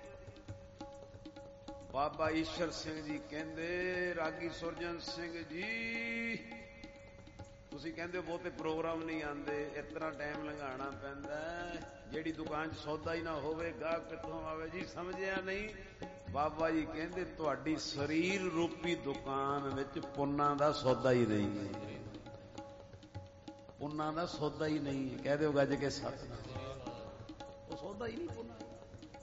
ਬਾਬਾ ਈਸ਼ਰ ਸਿੰਘ ਜੀ ਕਹਿੰਦੇ ਰਾਗੀ ਸੁਰਜਨ ਸਿੰਘ ਜੀ ਤੁਸੀਂ ਕਹਿੰਦੇ ਬਹੁਤੇ ਪ੍ਰੋਗਰਾਮ ਨਹੀਂ ਆਉਂਦੇ, ਇਸ ਤਰ੍ਹਾਂ ਟਾਈਮ ਲੰਘਾਉਣਾ ਪੈਂਦਾ, ਜਿਹੜੀ ਦੁਕਾਨ 'ਚ ਸੌਦਾ ਹੀ ਨਾ ਹੋਵੇ ਗਾਹਕ ਕਿੱਥੋਂ ਆਵੇ ਜੀ। ਸਮਝਿਆ ਨਹੀਂ। ਬਾਬਾ ਜੀ ਕਹਿੰਦੇ ਤੁਹਾਡੀ ਸਰੀਰ ਰੂਪੀ ਦੁਕਾਨ ਵਿੱਚ ਪੁੰਨਾਂ ਦਾ ਸੌਦਾ ਹੀ ਨਹੀਂ ਹੈ। ਪੁੰਨਾਂ ਦਾ ਸੌਦਾ ਹੀ ਨਹੀਂ ਹੈ। ਕਹਿ ਦਿਓ ਗੱਜ ਕੇ ਸਤਿਨਾਮ। ਉਹ ਸੌਦਾ ਹੀ ਨਹੀਂ ਪੁੰਨਾਂ ਦਾ।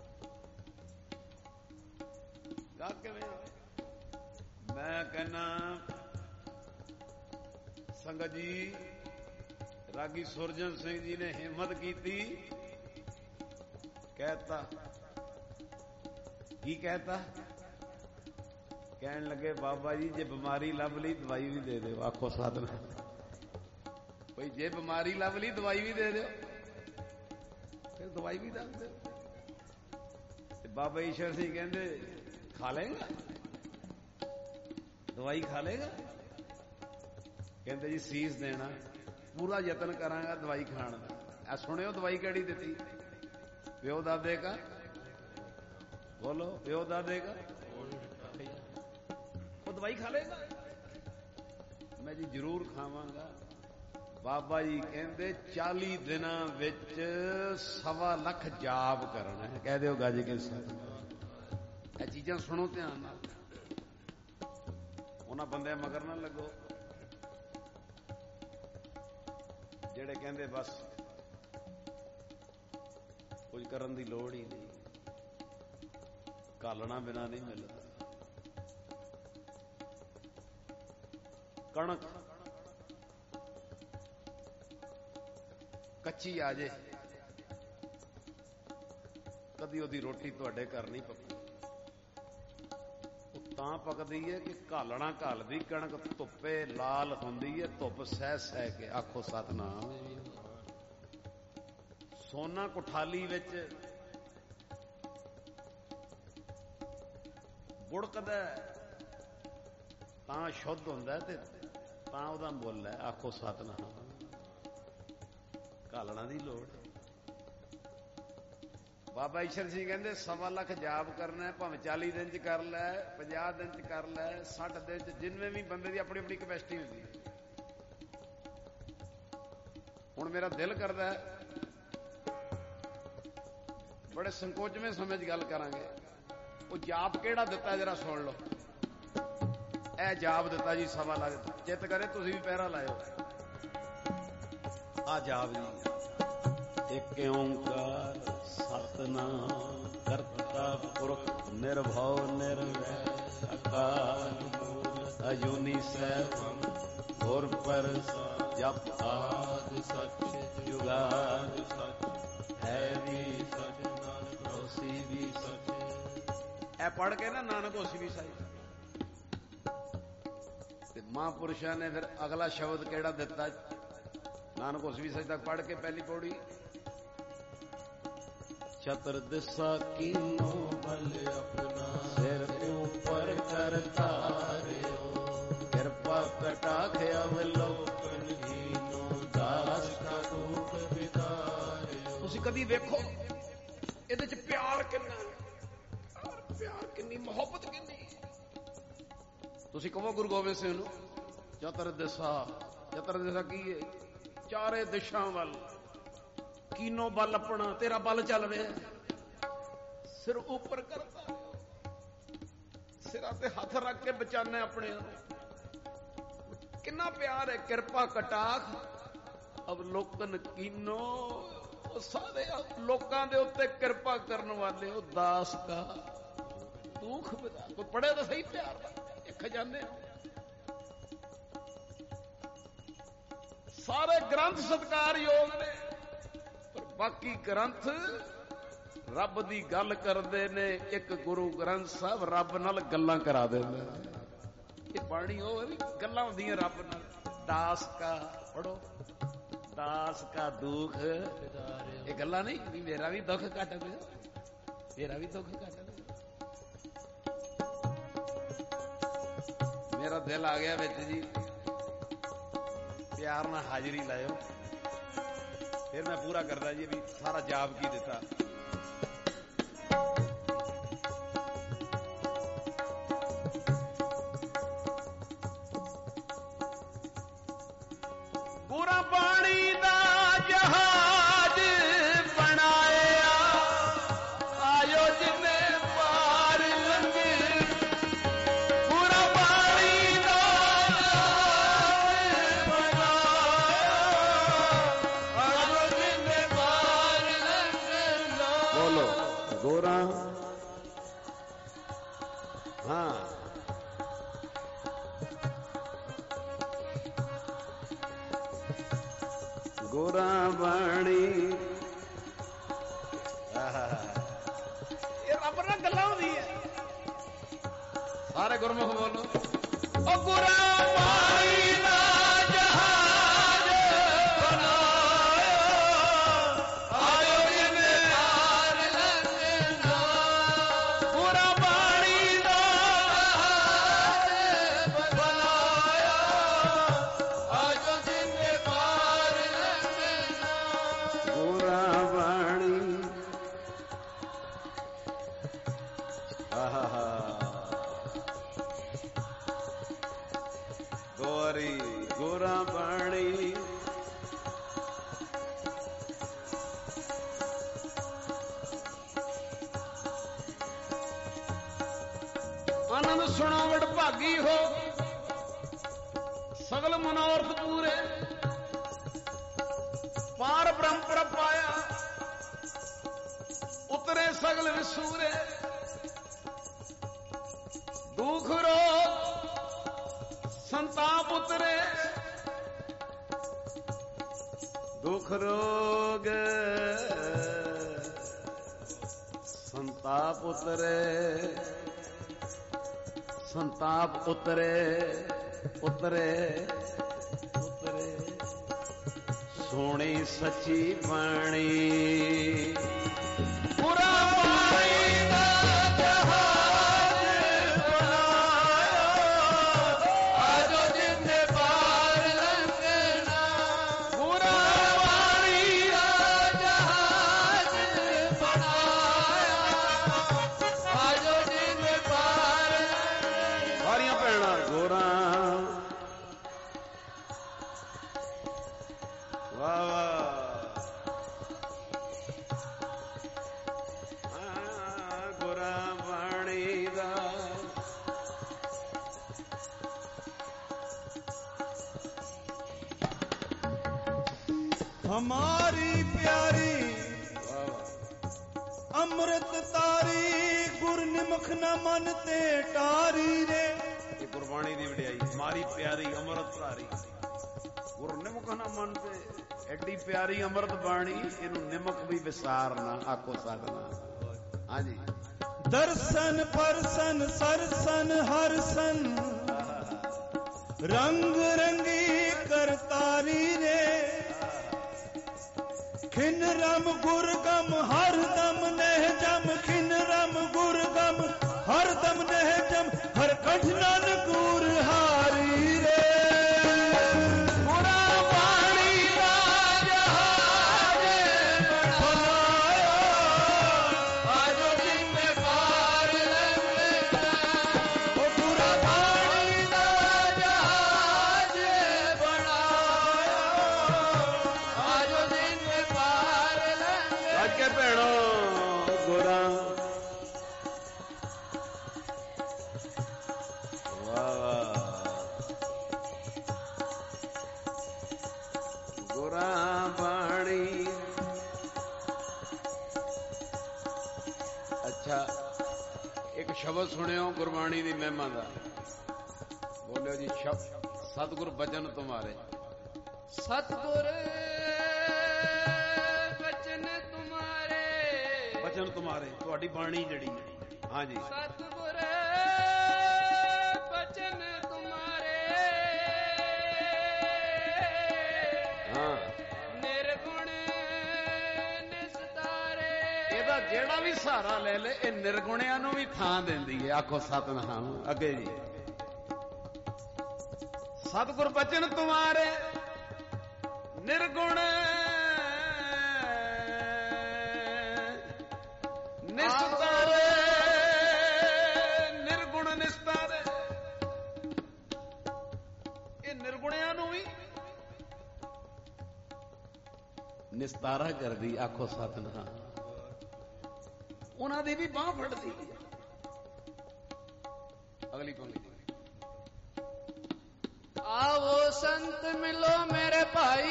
ਗਾਹਕ ਕਿਵੇਂ? ਮੈਂ ਕਹਿੰਦਾ ਸੰਗਤ ਜੀ ਰਾਗੀ ਸੁਰਜਨ ਸਿੰਘ ਜੀ ਨੇ ਹਿੰਮਤ ਕੀਤੀ, ਕਹਿਤਾ। ਕੀ ਕਹਿਤਾ? ਕਹਿਣ ਲੱਗੇ ਬਾਬਾ ਜੀ ਜੇ ਬਿਮਾਰੀ ਲੱਭ ਲਈ ਦਵਾਈ ਵੀ ਦੇ ਦਿਓ। ਆਖੋ ਸਤਿਨਾਮ। ਬਈ ਜੇ ਬਿਮਾਰੀ ਲੱਭ ਲਈ ਦਵਾਈ ਵੀ ਦੇ ਦਿਓ, ਫਿਰ ਦਵਾਈ ਵੀ ਦੱਸ ਦਿਓ। ਤੇ ਬਾਬਾ ਈਸ਼ਰ ਸਿੰਘ ਕਹਿੰਦੇ ਖਾ ਲੇਗਾ ਦਵਾਈ, ਖਾ ਲੇਗਾ? ਕਹਿੰਦੇ ਜੀ ਸੀਸ ਦੇਣਾ, ਪੂਰਾ ਯਤਨ ਕਰਾਂਗਾ ਦਵਾਈ ਖਾਣ ਦਾ। ਆ ਸੁਣਿਓ ਦਵਾਈ ਕਿਹੜੀ ਦਿੱਤੀ? ਪਿਓ ਦਾਦੇ ਕਾ, ਬੋਲੋ, ਪਿਓ ਦਾਦੇ ਕਾ। ਉਹ ਦਵਾਈ ਖਾ ਲੇਗਾ? ਮੈਂ ਜੀ ਜ਼ਰੂਰ ਖਾਵਾਂਗਾ। ਬਾਬਾ ਜੀ ਕਹਿੰਦੇ 40 ਦਿਨਾਂ ਵਿੱਚ 1.25 ਲੱਖ ਜਾਪ ਕਰਨਾ ਹੈ। ਕਹਿ ਦਿਓ ਗੱਜ ਕੇ ਸਤਿ। ਇਹ ਚੀਜ਼ਾਂ ਸੁਣੋ ਧਿਆਨ ਨਾਲ, ਉਹਨਾਂ ਬੰਦਿਆਂ ਮਗਰ ਨਾ ਲੱਗੋ ਜਿਹੜੇ ਕਹਿੰਦੇ ਬਸ ਕੁਝ ਕਰਨ ਦੀ ਲੋੜ ਹੀ ਨਹੀਂ, ਘਾਲਣਾ ਬਿਨਾ ਨਹੀਂ ਮਿਲਦਾ। ਕਣਕ ਕੱਚੀ ਆ ਜੇ ਕਦੀ ਉਹਦੀ ਰੋਟੀ ਤੁਹਾਡੇ ਘਰ ਨਹੀਂ ਪੱਕੀ। ਉਹ ਤਾਂ ਪੱਕਦੀ ਹੈ ਕਿ ਘਾਲਣਾ ਘਾਲਦੀ ਕਣਕ ਧੁੱਪੇ ਲਾਲ ਹੁੰਦੀ ਹੈ, ਧੁੱਪ ਸਹਿ ਸਹਿ ਕੇ। ਆਖੋ ਸਤਨਾਮ। ਸੋਨਾ ਕੁਠਾਲੀ ਵਿੱਚ ਬੁੜਕਦਾ ਤਾਂ ਸ਼ੁੱਧ ਹੁੰਦਾ ਤੇ ਤਾਂ ਉਹਦਾ ਮੁੱਲ ਹੈ। ਆਖੋ ਸਤਨਾਮ। ਘਾਲਣਾ ਦੀ ਲੋੜ। ਬਾਬਾ ਈਸ਼ਰ ਸਿੰਘ ਕਹਿੰਦੇ 1.25 ਲੱਖ ਜਾਪ ਕਰਨਾ, ਭਾਵੇਂ 40 ਦਿਨ ਚ ਕਰ ਲੈ, 50 ਦਿਨ ਚ ਕਰ ਲੈ, 60 ਦਿਨ ਚ, ਜਿੰਨੇ ਵੀ ਬੰਦੇ ਦੀ ਆਪਣੀ ਆਪਣੀ ਕੈਪੈਸਿਟੀ ਹੁੰਦੀ ਹੈ। ਹੁਣ ਮੇਰਾ ਦਿਲ ਕਰਦਾ ਬੜੇ ਸੰਕੋਚਵੇਂ ਸਮੇਂ 'ਚ ਗੱਲ ਕਰਾਂਗੇ। ਉਹ ਜਾਪ ਕਿਹੜਾ ਦਿੱਤਾ ਜਰਾ ਸੁਣ ਲਓ। ਇਹ ਜਾਪ ਦਿੱਤਾ ਜੀ 1.25 ਲੱਖ। ਚਿੱਤ ਕਰੇ ਤੁਸੀਂ ਵੀ ਪਹਿਰਾ ਲਾਇਓ। ਆ ਜਾਪ ਜੀ। ਇੱਕ ਓੰਕਾਰ ਸਤਨਾਮ ਕਰਤਾ ਪੁਰਖ ਨਿਰਭਉ ਨਿਰਵੈਰ ਅਕਾਲ ਮੂਰਤ ਅਜੂਨੀ ਸੈਭੰ ਗੁਰ ਪ੍ਰਸਾਦਿ ਜਪ ਆਦਿ ਸਚ ਜੁਗਾਦਿ ਸਚ ਹੈ ਵੀ ਸਚ ਨਾਨਕ ਹੋਸੀ ਵੀ ਸਚ। ਇਹ ਪੜ੍ਹ ਕੇ ਨਾ ਨਾਨਕ ਹੋਸੀ ਵੀ ਸਚ। ਤੇ ਮਹਾਂਪੁਰਸ਼ਾਂ ਨੇ ਫਿਰ ਅਗਲਾ ਸ਼ਬਦ ਕਿਹੜਾ ਦਿੱਤਾ? ਨਾਨਕ ਹੋਸੀ ਵੀ ਸਚ ਤੱਕ ਪੜ੍ਹ ਕੇ ਪਹਿਲੀ ਪੌੜੀ ਚਤੁਰ ਦਿਸਾ ਕੀਨੋ ਬਲ ਆਪਣਾ ਸਿਰ ਉੱਪਰ ਕਰ ਧਾਰਿਓ ਕਿਰਪਾ ਕਟਾਖ ਅਵਲੋਕਨ ਹੀਨੋ ਦਾਸ ਕਾ ਦੁਖ ਵਿਦਾਰਿਓ। ਤੁਸੀਂ ਕਦੀ ਵੇਖੋ ਇਹਦੇ ਚ ਪਿਆਰ ਕਿੰਨਾ, ਪਿਆਰ ਕਿੰਨੀ, ਮੁਹੱਬਤ ਕਿੰਨੀ। ਤੁਸੀਂ ਕਹੋ ਗੁਰੂ ਗੋਬਿੰਦ ਸਿੰਘ ਨੂੰ ਚਤੁਰ ਦਿਸਾ। ਚਤੁਰ ਦਿਸਾ ਕੀ ਹੈ? ਚਾਰੇ ਦਿਸ਼ਾ ਵੱਲ ਕੀਨੋ ਬਲ ਆਪਣਾ, ਤੇਰਾ ਬਲ ਚੱਲ ਰਿਹਾ, ਸਿਰ ਉੱਪਰ ਕਰਦਾ, ਸਿਰਾਂ ਤੇ ਹੱਥ ਰੱਖ ਕੇ ਬਚਾਨਾ ਆਪਣੇ ਨੂੰ। ਕਿੰਨਾ ਪਿਆਰ ਹੈ। ਕਿਰਪਾ ਕਟਾਖ ਅਵਲੋਕਨ ਕੀਨੋ, ਉਹ ਸਾਰੇ ਲੋਕਾਂ ਦੇ ਉੱਤੇ ਕਿਰਪਾ ਕਰਨ ਵਾਲੇ। ਉਹ ਦਾਸ ਕਾ ਦੁੱਖ ਵਿਦਾ। ਕੋਈ ਪੜ੍ਹੇ ਤਾਂ ਸਹੀ ਪਿਆਰ ਦਾ ਇਹ ਖਜ਼ਾਨੇ। ਸਾਰੇ ਗ੍ਰੰਥ ਸਤਿਕਾਰਯੋਗ ਨੇ, ਪਰ ਬਾਕੀ ਗ੍ਰੰਥ ਰੱਬ ਦੀ ਗੱਲ ਕਰਦੇ ਨੇ। ਇੱਕ ਗੁਰੂ ਗ੍ਰੰਥ ਸਾਹਿਬ ਰੱਬ ਨਾਲ ਗੱਲਾਂ ਕਰਾ ਦਿੰਦਾ। ਇਹ ਬਾਣੀ ਉਹ ਵੀ ਗੱਲਾਂ ਹੁੰਦੀਆਂ ਰੱਬ ਨਾਲ। ਦਾਸ ਕਾ ਪੜੋ, ਦਾਸ ਕਾ ਦੁੱਖ। ਇਹ ਗੱਲਾਂ ਨਹੀਂ ਵੀ ਮੇਰਾ ਵੀ ਦੁੱਖ ਕੱਟ ਦੇ, ਮੇਰਾ ਵੀ ਦੁੱਖ ਕੱਟ ਦੇ। ਮੇਰਾ ਦਿਲ ਆ ਗਿਆ ਵਿੱਚ ਜੀ। ਪਿਆਰ ਨਾਲ ਹਾਜ਼ਰੀ ਲਾਇਓ। ਫਿਰ ਮੈਂ ਪੂਰਾ ਕਰਦਾ ਜੀ ਵੀ ਸਾਰਾ ਜਾਪ ਕੀ ਦਿੱਤਾ। ਗੁਰਾਂ ਬਾਣੀ ਦਾ ਜਹਾਜ਼ ਬਣਾਇਆ, ਆਇਓ ਜਿੰਨੇ ਪਾਰ ਲੰਘੇ। ਗੁਰਾਂ ਬਾਣੀ ਦਾ ਜਹਾਜ਼ ਬਣਾਇਆ, ਆਇਓ ਜਿੰਨੇ ਪਾਰ ਲੰਘੇ। ਬੋਲੋ ਗੁਰਾਂ। ਹਾਂ, ਗੁਰਾਂ ਬਾਣੀ। ਇਹ ਰੱਬ ਨਾਲ ਗੱਲਾਂ ਹੁੰਦੀ ਹੈ। ਸਾਰੇ ਗੁਰਮੁਖ ਬੋਲੋ। ਉਹ ਗੁਰਾਂ ਬਾਣੀ ਦਾ ਜਹਾਜ਼ ਬਣਾਇਆ, ਆਇਓ ਜਿੰਨੇ ਪਾਰ ਲੰਘਣਾ। ਗੁਰਾਂ ਬਾਣੀ ਦਾ ਜਹਾਜ਼ ਬਣਾਇਆ, ਆਇਓ ਜਿੰਨੇ ਪਾਰ ਲੰਘਣਾ। ਗੁਰਾਂ ਬਾਣੀ। ਆਹਾ ਆਨੰਦ ਸੁਣੋ ਵਡਭਾਗੀ ਹੋ, ਸਗਲ ਮਨੋਰਥ ਪੂਰੇ। ਪਾਰ ਬ੍ਰਹਮ ਪ੍ਰਭ ਪਾਇਆ, ਉਤਰੇ ਸਗਲ ਵਿਸੂਰੇ। ਦੁਖ ਰੋਗ ਸੰਤਾਪ ਉਤਰੇ, ਦੁਖ ਰੋਗ ਸੰਤਾਪ ਉਤਰੇ, ਸੰਤਾਪ ਉਤਰੇ ਉਤਰੇ ਉਤਰੇ। ਸੋਹਣੀ ਸੱਚੀ ਬਾਣੀ ਪੁਰਾ ਪਾਣੀ ਦਾ ਜਹਾਜ਼ ਬਣਾਇਆ, ਆਜੋ ਜਿੰਨੇ ਪਾਰ ਲੰਘਣਾ। ਪੁਰਾ ਪਾਣੀ ਦਾ ਜਹਾਜ਼ ਬਣਾਇਆ, ਆਜੋ ਜਿੰਨੇ ਪਾਰ ਲੰਘਣਾ। ਸਾਰੀਆਂ ਭੈਣਾਂ ਗੋਰਾਂ ਵਾਹ ਵਾਹ। ਗੁਰਾ ਬਾਣੀ ਦਾ हमारी प्यारी अमृत तारी, गुर निमख न मन ते टारी रे। ਇਹ ਗੁਰਬਾਣੀ ਦੀ ਵਡਿਆਈ। ਹਮਾਰੀ ਪਿਆਰੀ ਅੰਮ੍ਰਿਤ ਧਾਰੀ, ਗੁਰ ਨਿਮਖ ਨਾ ਮਨ ਤੇ। ਐਡੀ ਪਿਆਰੀ ਅੰਮ੍ਰਿਤ ਬਾਣੀ, ਇਹਨੂੰ ਨਿਮਖ ਵੀ ਵਿਸਾਰ ਨਾ ਆਖੋ ਸਕਦਾ। ਹਾਂਜੀ। दर्शन परसन सरसन हरसन, रंग रंगी करतारी रे। खिन रम गुर गम हर दम नह जम, खिन रम गुर गम हर दम नह जम, हर कंठ नानक गुर हारी रे। ਗੁਰਾ ਬਾਣੀ ਦਾ ਜਹਾਜ਼ ਬਣਾਇਆ, ਆਜੋ ਜਿੰਨੇ ਪਾਰ ਲੰਘਣਾ। ओ गुरा ਬਾਣੀ ਦਾ ਜਹਾਜ਼ ਬਣਾਇਆ, ਆਜੋ ਜਿੰਨੇ ਪਾਰ ਲੰਘਣਾ। ਅੱਜ ਕੇ ਭੈਣੋ ਗੁਰਾਂ ਵਾਹ ਵਾਹ। ਗੁਰਾਂ ਬਾਣੀ। ਅੱਛਾ, ਇੱਕ ਸ਼ਬਦ ਸੁਣਿਓ ਗੁਰਬਾਣੀ ਦੀ ਮਹਿਮਾ ਦਾ। ਬੋਲਿਓ ਜੀ ਸ਼ਬਦ। ਸਤਿਗੁਰ ਬਚਨ ਤੁਮਾਰੇ। ਸਤਿਗੁਰ ਬਚਨ ਤੁਮਾਰੇ, ਬਚਨ ਤੁਮਾਰੇ ਤੁਹਾਡੀ ਬਾਣੀ ਜਿਹੜੀ ਹੈ। ਹਾਂਜੀ। ਸਤਿਗੁਰ ਬਚਨ ਤੁਮਾਰੇ, ਹਾਂ, ਨਿਰਗੁਣ ਨਿਸਤਾਰੇ। ਇਹਦਾ ਜਿਹੜਾ ਵੀ ਸਹਾਰਾ ਲੈ ਲੇ, ਇਹ ਨਿਰਗੁਣਿਆਂ ਨੂੰ ਵੀ ਥਾਂ ਦਿੰਦੀ ਹੈ। ਆਖੋ ਸਤਿਨਾਮ। ਅੱਗੇ ਜੀ। ਸਤਿਗੁਰ ਬਚਨ ਤੁਮਾਰੇ, ਨਿਰਗੁਣ ਨਿਸਤਾਰੇ। ਨਿਰਗੁਣ ਨਿਸਤਾਰੇ, ਇਹ ਨਿਰਗੁਣਿਆਂ ਨੂੰ ਵੀ ਨਿਸਤਾਰਾ ਕਰਦੀ। ਆਖੋ ਸਤਿਨਾਮ। ਉਹਨਾਂ ਦੀ ਵੀ ਬਾਹ ਫੜਦੀ। ਅਗਲੀ ਪੰਕਤੀ। आवो संत मिलो मेरे भाई,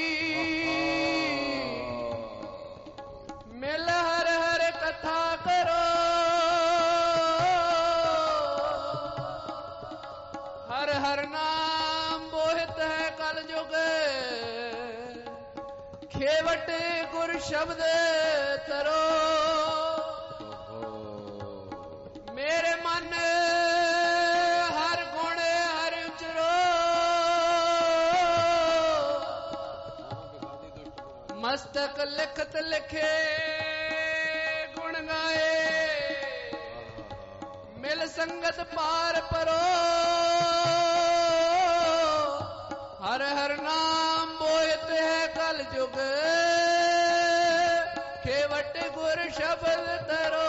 मिल हर हर कथा करो। हर हर नाम बोहित है कल जुग, खेवट गुर शब्द तरो। मेरे मन हर गुण हर उचरो, मस्तक लिखत लिखे गुण गाए। मिल संगत पार परो, हर हर नाम बोहित है कल जुग, खेवट गुर शब्द तरो।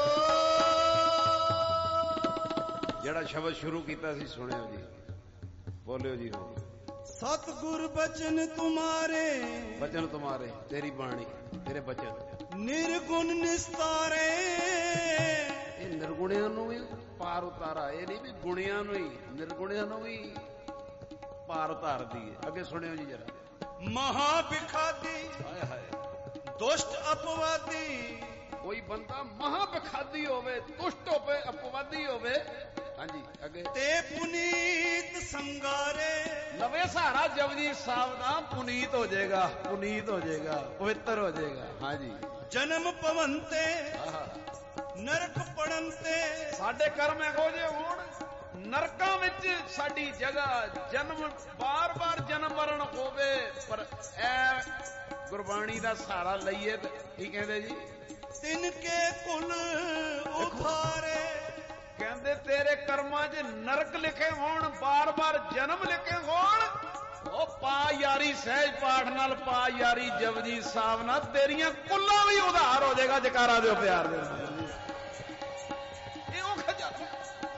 ਜਿਹੜਾ ਸ਼ਬਦ ਸ਼ੁਰੂ ਕੀਤਾ ਸੀ ਸੁਣਿਓ ਜੀ। ਬੋਲਿਓ ਜੀ। ਹੋ सतगुर बचन तुम्हारे, ਬਚਨ ਤੁਮਾਰੇ, ਤੇਰੀ ਬਾਣੀ, ਤੇਰੇ ਬਚਨ। निर्गुण निस्तारे। ਇਹ ਨਿਰਗੁਣਿਆਂ ਨੂੰ ਵੀ ਪਾਰ ਉਤਾਰਾ, ਇਹ ਨਹੀਂ ਵੀ ਗੁਣਿਆਂ ਨੂੰ ਹੀ, ਨਿਰਗੁਣਿਆਂ ਨੂੰ ਵੀ ਪਾਰ ਉਤਾਰਦੀ ਹੈ। ਅੱਗੇ ਸੁਣਿਓ ਜੀ ਜਰਾ। ਮਹਾ ਵਿਖਾਦੀ ਹਾਏ ਹਾਏ, ਦੁਸ਼ਟ ਅਪਵਾਦੀ, ਕੋਈ ਬੰਦਾ ਮਹਾ ਵਿਖਾਦੀ ਹੋਵੇ, ਦੁਸ਼ਟ ਹੋਵੇ, ਅਪਵਾਦੀ ਹੋਵੇ, ਹਾਂਜੀ ਅੱਗੇ, ਤੇ ਪੁਨੀਤ ਸੰਗਾਰੇ, ਲਵੇ ਸਹਾਰਾ ਜਪਜੀ ਸਾਹਿਬ ਦਾ, ਪੁਨੀਤ ਹੋ ਜਾਏਗਾ, ਪੁਨੀਤ ਹੋ ਜਾਏਗਾ, ਪਵਿੱਤਰ ਹੋ ਜਾਏਗਾ। ਹਾਂਜੀ, ਜਨਮ ਪਵੰਤੇ ਨਰਕ ਪੜੰਤੇ, ਸਾਡੇ ਕਰਮ ਇਹੋ ਜਿਹੇ ਹੋਣ, ਨਰਕਾਂ ਵਿੱਚ ਸਾਡੀ ਜਗ੍ਹਾ, ਜਨਮ ਬਾਰ-ਬਾਰ ਜਨਮ ਮਰਨ ਹੋਵੇ, ਪਰ ਐ ਗੁਰਬਾਣੀ ਦਾ ਸਹਾਰਾ ਲਈਏ ਤੇ ਕੀ ਕਹਿੰਦੇ ਜੀ, ਤਿਨ ਕੇ ਕੁਲ ਉਧਾਰੇ, ਕਹਿੰਦੇ ਤੇਰੇ ਕਰਮਾਂ 'ਚ ਨਰਕ ਲਿਖੇ ਹੋਣ, ਬਾਰ-ਬਾਰ ਜਨਮ ਲਿਖੇ ਹੋਣ, ਉਹ ਪਾ ਯਾਰੀ ਸਹਿਜ ਪਾਠ ਨਾਲ, ਪਾ ਯਾਰੀ ਜਪਜੀ ਸਾਹਿਬ ਨਾਲ, ਤੇਰੀਆਂ ਕੁੱਲਾਂ ਵੀ ਉਧਾਰ ਹੋ ਜਾਏਗਾ। ਜਕਾਰਾ ਦਿਓ ਪਿਆਰ ਦੇ ਨਾਲ। ਇਹ ਉਹ ਖਜ਼ਾਨਾ,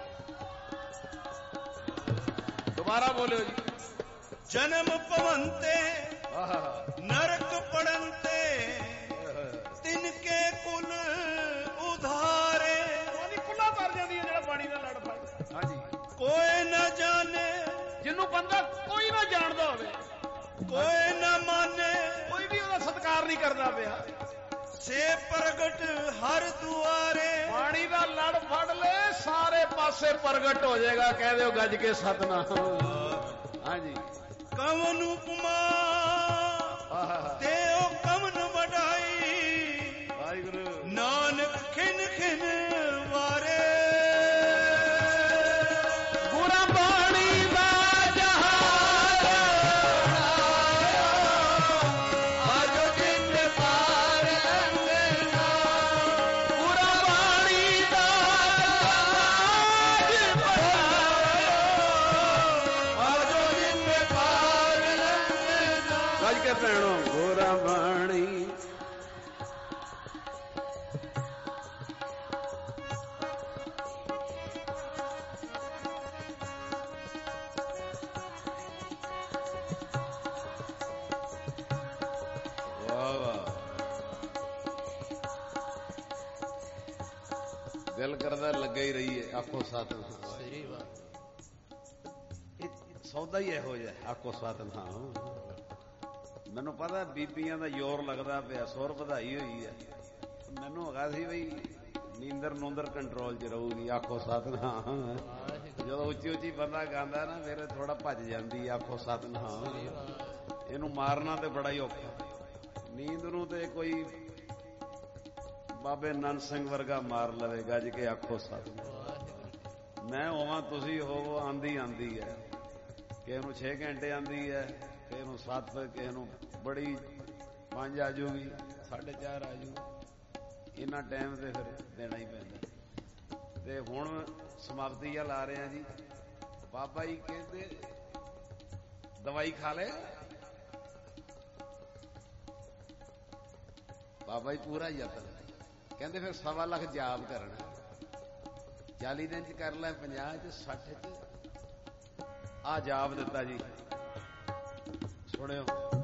ਦੁਬਾਰਾ ਬੋਲਿਓ ਜੀ। ਜਨਮ ਪਵੰਤੇ ਨਰਕ ਪੜੰਤੇ, ਤਿਨ ਕੇ ਕੁਲ ਉਧਾਰੇ, ਉਹਦੀ ਕੁੱਲਾਂ ਤਰ ਜਾਂਦੀਆਂ ਜਿਹੜਾ ਪਾਣੀ ਨਾਲ ਲੜ ਪਏ। ਹਾਂਜੀ, ਕੋਈ ਨਾ ਜਾਣੇ, ਜਿਹਨੂੰ ਬੰਦਾ ਕੋਈ ਨਾ ਜਾਣਦਾ ਹੋਵੇ, ਕੋਈ ਨਾ ਮਾਨੇ, ਕੋਈ ਵੀ ਉਹਦਾ ਸਤਿਕਾਰ ਨਹੀਂ ਕਰਦਾ ਪਿਆ, ਸੇ ਪ੍ਰਗਟ ਹਰ ਦੁਆਰੇ, ਪਾਣੀ ਦਾ ਲੜ ਫੜ ਲੈ, ਸਾਰੇ ਪਾਸੇ ਪ੍ਰਗਟ ਹੋ ਜਾਏਗਾ। ਕਹਿ ਦਿਓ ਗੱਜ ਕੇ ਸਤਨਾਮ। ਹਾਂਜੀ, ਕਵਨ ਉਪਮਾ ਤੇ ਉਹ ਕਵਨ ਵਡਾਈ, ਵਾਹਿਗੁਰੂ ਨਾਨਕ ਖਿਨ ਖਿਨ ਵਾਰੇ, ਗੁਰਾਂ ਬਾਣੀ ਦਾ ਜਹਾਜ਼ ਆਜੋ ਜਿੰਨੇ ਪਾਰ ਲੰਘਣਾ, ਗੁਰਾਂ ਬਾਣੀ ਦਾ ਜਹਾਜ਼ ਆਜੋ ਜਿੰਨੇ ਪਾਰ ਲੰਘਣਾ। ਗੱਜ ਕੇ ਭੈਣੋ, ਗੁਰਾਂ ਬਾਣੀ ਦਿਲ ਕਰਦਾ ਲੱਗਾ ਹੀ ਰਹੀਏ। ਆਖੋ ਸਤਿਨਾਮ। ਸਹੀ ਬਾਤ। ਇਹ ਸੌਦਾ ਹੀ ਇਹੋ ਜਿਹਾ, ਆਖੋ ਸਤਿਨਾਮ। ਮੈਨੂੰ ਪਤਾ ਬੀਬੀਆਂ ਦਾ ਜ਼ੋਰ ਲੱਗਦਾ ਪਿਆ, ਸੁਰ ਵਧਾਈ ਹੋਈ ਹੈ, ਮੈਨੂੰ ਹੈਗਾ ਸੀ ਬਈ ਨੀਂਦਰ ਨੂੰਦਰ ਕੰਟਰੋਲ 'ਚ ਰਹੂਗੀ। ਆਖੋ ਸਤਿਨਾਮ। ਜਦੋਂ ਉੱਚੀ ਉੱਚੀ ਬੰਦਾ ਗਾਉਂਦਾ ਨਾ, ਫਿਰ ਥੋੜਾ ਭੱਜ ਜਾਂਦੀ। ਆਖੋ ਸਤਿਨਾਮ। ਇਹਨੂੰ ਮਾਰਨਾ ਤੇ ਬੜਾ ਹੀ ਔਖਾ। ਨੀਂਦ ਨੂੰ ਤੇ ਕੋਈ ਬਾਬੇ ਨੰਦ ਸਿੰਘ ਵਰਗਾ ਮਾਰ ਲਵੇ। ਗੱਜ ਕੇ ਆਖੋ ਸਤਿਨਾਮ। ਮੈਂ ਹੋਵਾਂ, ਤੁਸੀਂ ਹੋਵੋ, ਆਂਦੀ ਆਂਦੀ ਹੈ। ਕਿਸੇ ਨੂੰ 6 ਘੰਟੇ ਆਂਦੀ ਹੈ, ਕਿਸੇ ਨੂੰ 7, ਕਿਸੇ ਨੂੰ ਬੜੀ 5 ਆ ਜੂਗੀ, 4:30 ਆ ਜੂ। ਇੰਨਾ ਟਾਈਮ ਤੇ ਫਿਰ ਦੇਣਾ ਹੀ ਪੈਂਦਾ। ਤੇ ਹੁਣ ਸਮਾਪਤੀ ਆ ਲਾ ਰਹੇ ਆ ਜੀ। ਬਾਬਾ ਜੀ ਕਹਿੰਦੇ ਦਵਾਈ ਖਾ ਲੈ। ਬਾਬਾ ਜੀ ਪੂਰਾ ਯਤਨ, ਕਹਿੰਦੇ ਫਿਰ 1.25 ਲੱਖ ਜਾਪ ਕਰਨਾ। 40 ਦਿਨ 'ਚ ਕਰ ਲੈ, 50 'ਚ, 60 'ਚ। ਆ ਜਾਪ ਦਿੱਤਾ ਜੀ, ਸੁਣਿਓ।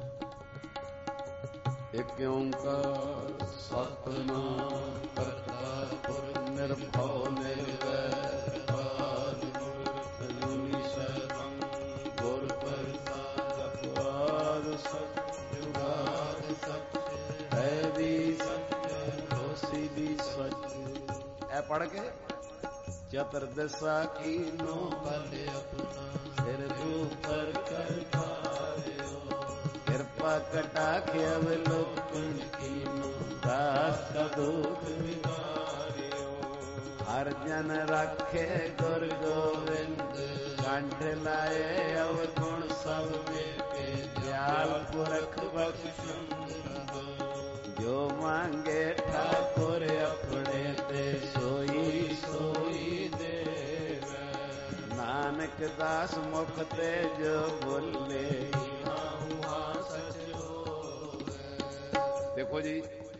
ਇੱਕ ਓੰਕਾਰ ਸਤਿਨਾਮ ਕਰਤਾ ਪੁਰਖ ਨਿਰਭਉ ਨਿਰਵੈਰ ਅਕਾਲ ਮੂਰਤ ਅਜੂਨੀ ਸੈਭੰ ਗੁਰ ਪ੍ਰਸਾਦਿ ਅਪਵਾਦ ਸਤਿ ਜੁਗਾਦ ਸਤਿ ਹੈ ਵੀ ਸਤਿ ਹੋਸੀ ਵੀ ਸੱਚ। ਇਹ ਪੜ੍ਹ ਕੇ ਚਤੁਰਦਸ਼ਾ ਕੀਨੋ ਬਲ ਆਪਣਾ ਸਿਰ ਉਪਰ ਕਰ ਖਾਰਿਓ, ਕਿਰਪਾ ਕਟਾਖਿ ਅਵਲੋਕਨ ਕੀਨੋ ਦਾਸ ਕਾ ਦੁਖ ਵਿਦਾਰਿਓ। ਹਰ ਜਨ ਰਾਖੇ ਗੁਰ ਗੋਬਿੰਦ ਕੰਠ ਲਾਏ ਅਵਗੁਣ ਸਭ ਮੇਕੇ ਦਿਆਲ ਪੁਰਖ ਬਖਸ਼ੰਦ। ਜੋ ਮੰਗੇ ਠਾਕੁਰ ਆਪਣੇ ਤੇ ਸੋਈ ਸੋਈ ਦੇਵੈ, ਨਾਨਕ ਦਾਸ ਮੁਖ ਤੇ ਜੋ ਬੋਲੇ ਹੁਆ ਸਚ ਹੋਵੇ। ਦੇਖੋ ਜੀ,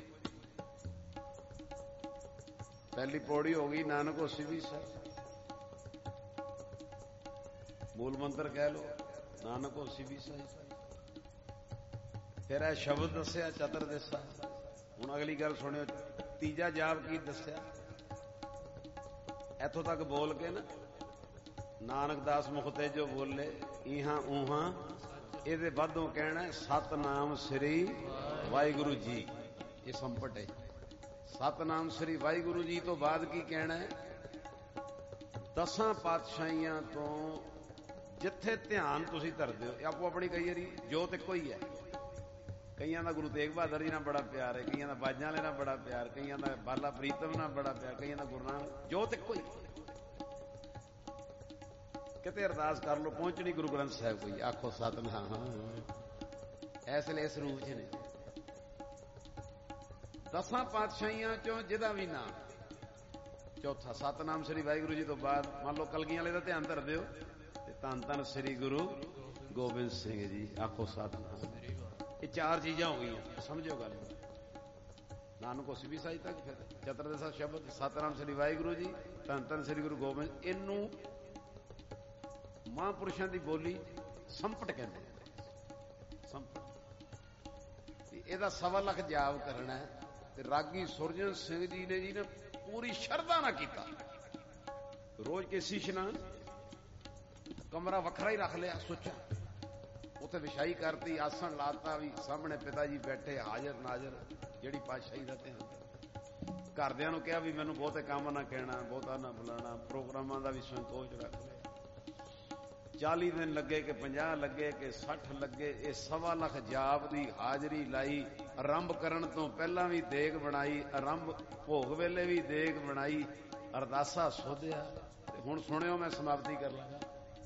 ਪਹਿਲੀ ਪੌੜੀ ਹੋ ਗਈ ਨਾਨਕ ਹੋਸੀ ਵੀ ਸਚ। ਮੂਲ ਮੰਤਰ ਕਹਿ ਲੋ, ਨਾਨਕ ਹੋਸੀ ਵੀ ਸਚ। ਫਿਰ ਇਹ ਸ਼ਬਦ ਦੱਸਿਆ ਚਤੁਰਦਸ਼ਾ। ਹੁਣ ਅਗਲੀ ਗੱਲ ਸੁਣਿਓ, ਤੀਜਾ ਜਾਪ ਕੀ ਦੱਸਿਆ? ਇੱਥੋਂ ਤੱਕ ਬੋਲ ਕੇ ਨਾ ਨਾਨਕ ਦਾਸ ਮੁਖ ਤੇ ਜੋ ਬੋਲੇ ਇਹਾਂ ਉਹਾਂ ਇਹਦੇ ਬਾਅਦੋਂ ਕਹਿਣਾ ਸਤਨਾਮ ਸ੍ਰੀ ਵਾਹਿਗੁਰੂ ਜੀ। ਇਹ ਸੰਪਟ ਹੈ। ਸਤਨਾਮ ਸ੍ਰੀ ਵਾਹਿਗੁਰੂ ਜੀ ਤੋਂ ਬਾਅਦ ਕੀ ਕਹਿਣਾ ਹੈ? ਦਸਾਂ ਪਾਤਸ਼ਾਹੀਆਂ ਤੋਂ ਜਿੱਥੇ ਧਿਆਨ ਤੁਸੀਂ ਧਰਦੇ ਹੋ, ਆਪੋ ਆਪਣੀ ਕਈ ਵਾਰੀ ਜੋਤ ਇੱਕੋ ਹੀ ਹੈ। ਕਈਆਂ ਦਾ ਗੁਰੂ ਤੇਗ ਬਹਾਦਰ ਜੀ ਨਾਲ ਬੜਾ ਪਿਆਰ ਹੈ, ਕਈਆਂ ਦਾ ਬਾਜਾਂ ਵਾਲੇ ਨਾਲ ਬੜਾ ਪਿਆਰ, ਕਈਆਂ ਦਾ ਬਾਲਾ ਪ੍ਰੀਤਮ ਨਾਲ ਬੜਾ ਪਿਆਰ, ਕਈਆਂ ਦਾ ਗੁਰੂ ਨਾਨਕ। ਜੋਤ ਇੱਕੋ ਹੀ। ਕਿਤੇ ਅਰਦਾਸ ਕਰ ਲਓ, ਪਹੁੰਚਣੀ ਗੁਰੂ ਗ੍ਰੰਥ ਸਾਹਿਬ ਕੋਈ। ਆਖੋ ਸਤਨਾਮ। ਇਸ ਲਈ ਇਸ ਰੂਪ 'ਚ ਨੇ ਦਸਾਂ ਪਾਤਸ਼ਾਹੀਆਂ ਚੋਂ ਜਿਹਦਾ ਵੀ ਨਾਮ ਚੌਥਾ ਸਤਨਾਮ ਸ੍ਰੀ ਵਾਹਿਗੁਰੂ ਜੀ ਤੋਂ ਬਾਅਦ ਮੰਨ ਲਓ ਕਲਗੀਆਂ ਵਾਲੇ ਦਾ ਧਿਆਨ ਧਰਦੇ ਹੋ ਤੇ ਧੰਨ ਧੰਨ ਸ੍ਰੀ ਗੁਰੂ ਗੋਬਿੰਦ ਸਿੰਘ ਜੀ। ਆਖੋ ਸਤਨਾਮ। ਇਹ ਚਾਰ ਚੀਜ਼ਾਂ ਹੋ ਗਈਆਂ, ਸਮਝੋ ਗੱਲ। ਨਾਨਕ ਉਸ ਵੀ ਸਾਈ ਤੱਕ ਫਿਰ ਚਤੁਰਦਸ਼ਾ ਸ਼ਬਦ ਸਤਨਾਮ ਸ੍ਰੀ ਵਾਹਿਗੁਰੂ ਜੀ, ਧੰਨ ਧੰਨ ਸ੍ਰੀ ਗੁਰੂ ਗੋਬਿੰਦ। ਇਹਨੂੰ ਮਹਾਂਪੁਰਸ਼ਾਂ ਦੀ ਬੋਲੀ ਸੰਪਟ ਕਹਿੰਦੇ ਨੇ। ਸੰਪਟ ਇਹਦਾ 1.25 ਲੱਖ ਜਾਪ ਕਰਨਾ ਹੈ। ਤੇ ਰਾਗੀ ਸੁਰਜਨ ਸਿੰਘ ਜੀ ਨੇ ਜੀ ਨੇ ਪੂਰੀ ਸ਼ਰਧਾ ਨਾਲ ਕੀਤਾ। ਰੋਜ਼ ਕੇਸੀ ਇਸ਼ਨਾਨ, ਕਮਰਾ ਵੱਖਰਾ ਹੀ ਰੱਖ ਲਿਆ ਸੁੱਚਾ, ਉੱਥੇ ਵਿਛਾਈ ਕਰਤੀ, ਆਸਣ ਲਾਤਾ, ਵੀ ਸਾਹਮਣੇ ਪਿਤਾ ਜੀ ਬੈਠੇ ਹਾਜ਼ਰ ਨਾਜ਼ਰ, ਜਿਹੜੀ ਪਾਤਸ਼ਾਹੀ ਦਾ ਧਿਆਨ। ਘਰਦਿਆਂ ਨੂੰ ਕਿਹਾ ਵੀ ਮੈਨੂੰ ਬਹੁਤੇ ਕੰਮ ਨਾ ਕਹਿਣਾ, ਬਹੁਤਾ ਨਾ ਬੁਲਾਣਾ, ਪ੍ਰੋਗਰਾਮਾਂ ਦਾ ਵੀ ਸੰਕੋਚ ਰੱਖ ਲਿਆ। 40 ਦਿਨ ਲੱਗੇ ਕਿ 50 ਲੱਗੇ ਕਿ 60 ਲੱਗੇ, ਇਹ 1.25 ਲੱਖ ਜਾਪ ਦੀ ਹਾਜ਼ਰੀ ਲਾਈ। ਆਰੰਭ ਕਰਨ ਤੋਂ ਪਹਿਲਾਂ ਵੀ ਦੇਗ ਬਣਾਈ, ਆਰੰਭ ਭੋਗ ਵੇਲੇ ਵੀ ਦੇਗ ਬਣਾਈ, ਅਰਦਾਸਾ ਸੋਧਿਆ। ਤੇ ਹੁਣ ਸੁਣਿਓ, ਮੈਂ ਸਮਾਪਤੀ ਕਰ ਲਾਂਗਾ।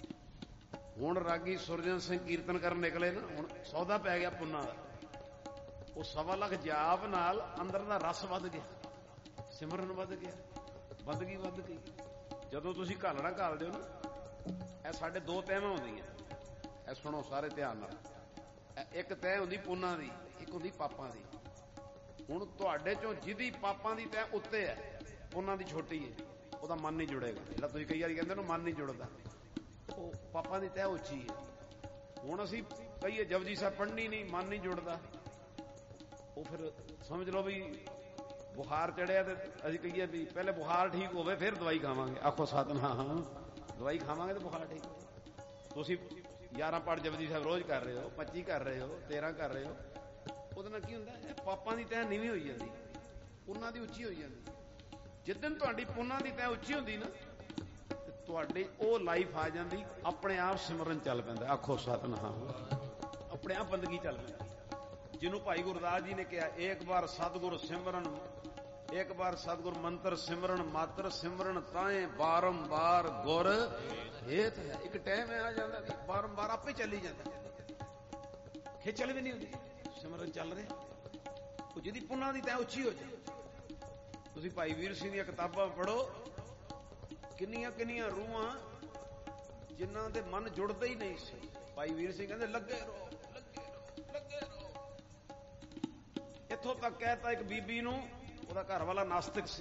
ਹੁਣ ਰਾਗੀ ਸੁਰਜਨ ਸਿੰਘ ਕੀਰਤਨ ਕਰਨ ਨਿਕਲੇ ਨਾ, ਹੁਣ ਸੌਦਾ ਪੈ ਗਿਆ ਪੁੰਨਾਂ ਦਾ। ਉਹ 1.25 ਲੱਖ ਜਾਪ ਨਾਲ ਅੰਦਰ ਦਾ ਰਸ ਵੱਧ ਗਿਆ, ਸਿਮਰਨ ਵੱਧ ਗਿਆ, ਬੰਦਗੀ ਵੱਧ ਗਈ। ਜਦੋਂ ਤੁਸੀਂ ਘਾਲਣਾ ਘਾਲਦੇ ਹੋ ਨਾ, ਇਹ ਸਾਡੇ ਦੋ ਤਹਿਵਾਂ ਹੁੰਦੀਆਂ। ਇਹ ਸੁਣੋ ਸਾਰੇ ਧਿਆਨ ਨਾਲ। ਇੱਕ ਤਹਿ ਹੁੰਦੀ ਪੁੰਨਾਂ ਦੀ, ਇੱਕ ਹੁੰਦੀ ਪਾਪਾਂ ਦੀ। ਹੁਣ ਤੁਹਾਡੇ ਚੋਂ ਜਿਹਦੀ ਪਾਪਾਂ ਦੀ ਤਹਿ ਉੱਤੇ ਹੈ, ਪੁੰਨਾਂ ਦੀ ਛੋਟੀ ਹੈ, ਉਹਦਾ ਮਨ ਨਹੀਂ ਜੁੜੇਗਾ। ਜਿਹੜਾ ਤੁਸੀਂ ਕਈ ਵਾਰੀ ਕਹਿੰਦੇ ਨਾ ਮਨ ਨਹੀਂ ਜੁੜਦਾ, ਉਹ ਪਾਪਾਂ ਦੀ ਤਹਿ ਉੱਚੀ ਹੈ। ਹੁਣ ਅਸੀਂ ਕਹੀਏ ਜਪਜੀ ਸਾਹਿਬ ਪੜ੍ਹਨੀ ਨਹੀਂ, ਮਨ ਨਹੀਂ ਜੁੜਦਾ, ਉਹ ਫਿਰ ਸਮਝ ਲਓ ਵੀ ਬੁਖਾਰ ਚੜਿਆ ਤੇ ਅਸੀਂ ਕਹੀਏ ਵੀ ਪਹਿਲੇ ਬੁਖਾਰ ਠੀਕ ਹੋਵੇ ਫਿਰ ਦਵਾਈ ਖਾਵਾਂਗੇ। ਆਖੋ ਸਤਨਾਮ। ਦਵਾਈ ਖਾਵਾਂਗੇ ਤੇ ਬੁਖਾਰ ਠੀਕ। ਤੁਸੀਂ 11 ਪਾਠ ਜਪਜੀ ਸਾਹਿਬ ਰੋਜ਼ ਕਰ ਰਹੇ ਹੋ, 25 ਕਰ ਰਹੇ ਹੋ, 13 ਕਰ ਰਹੇ ਹੋ, ਉਹਦੇ ਨਾਲ ਕੀ ਹੁੰਦਾ? ਪਾਪਾਂ ਦੀ ਤਹਿ ਨੀਵੀਂ ਹੋਈ ਜਾਂਦੀ, ਪੁੰਨਾਂ ਦੀ ਉੱਚੀ ਹੋਈ ਜਾਂਦੀ। ਜਿੱਦਣ ਤੁਹਾਡੀ ਪੁੰਨਾਂ ਦੀ ਤਹਿ ਉੱਚੀ ਹੁੰਦੀ ਨਾ, ਤੇ ਤੁਹਾਡੀ ਉਹ ਲਾਈਫ ਆ ਜਾਂਦੀ, ਆਪਣੇ ਆਪ ਸਿਮਰਨ ਚੱਲ ਪੈਂਦਾ। ਆਖੋ ਸਤਨਾਮ। ਆਪਣੇ ਆਪ ਬੰਦਗੀ ਚੱਲ ਪੈਂਦੀ। ਜਿਹਨੂੰ ਭਾਈ ਗੁਰਦਾਸ ਜੀ ਨੇ ਕਿਹਾ, ਏਕ ਵਾਰ ਸਤਿਗੁਰ ਸਿਮਰਨ, ਇੱਕ ਵਾਰ ਸਤਿਗੁਰ ਮੰਤਰ ਸਿਮਰਨ, ਮਾਤਰ ਸਿਮਰਨ ਤਾਏ ਬਾਰੰਬਾਰ ਗੁਰ ਹੇਤ ਹੈ। ਇੱਕ ਟਾਈਮ ਆ ਜਾਂਦਾ ਵੀ ਬਾਰੰਬਾਰ ਆਪੇ ਚੱਲੀ ਜਾਂਦਾ, ਖੇਚਲ ਵੀ ਨਹੀਂ ਹੁੰਦੀ, ਸਿਮਰਨ ਚੱਲ ਰਿਹਾ। ਉਹ ਜਿਹਦੀ ਪੁੰਨਾਂ ਦੀ ਤੈਂ ਉੱਚੀ ਹੋ ਜਾਏ। ਤੁਸੀਂ ਭਾਈ ਵੀਰ ਸਿੰਘ ਦੀਆਂ ਕਿਤਾਬਾਂ ਪੜ੍ਹੋ, ਕਿੰਨੀਆਂ ਕਿੰਨੀਆਂ ਰੂਹਾਂ ਜਿਨ੍ਹਾਂ ਦੇ ਮਨ ਜੁੜਦੇ ਹੀ ਨਹੀਂ ਸੀ। ਭਾਈ ਵੀਰ ਸਿੰਘ ਕਹਿੰਦੇ ਲੱਗੇ ਰਹੋ, ਲੱਗੇ ਰਹੋ, ਲੱਗੇ ਰਹੋ। ਇੱਥੋਂ ਤੱਕ ਕਹਿਤਾ ਇੱਕ ਬੀਬੀ ਨੂੰ, ਉਹਦਾ ਘਰ ਵਾਲਾ ਨਾਸਤਿਕ ਸੀ।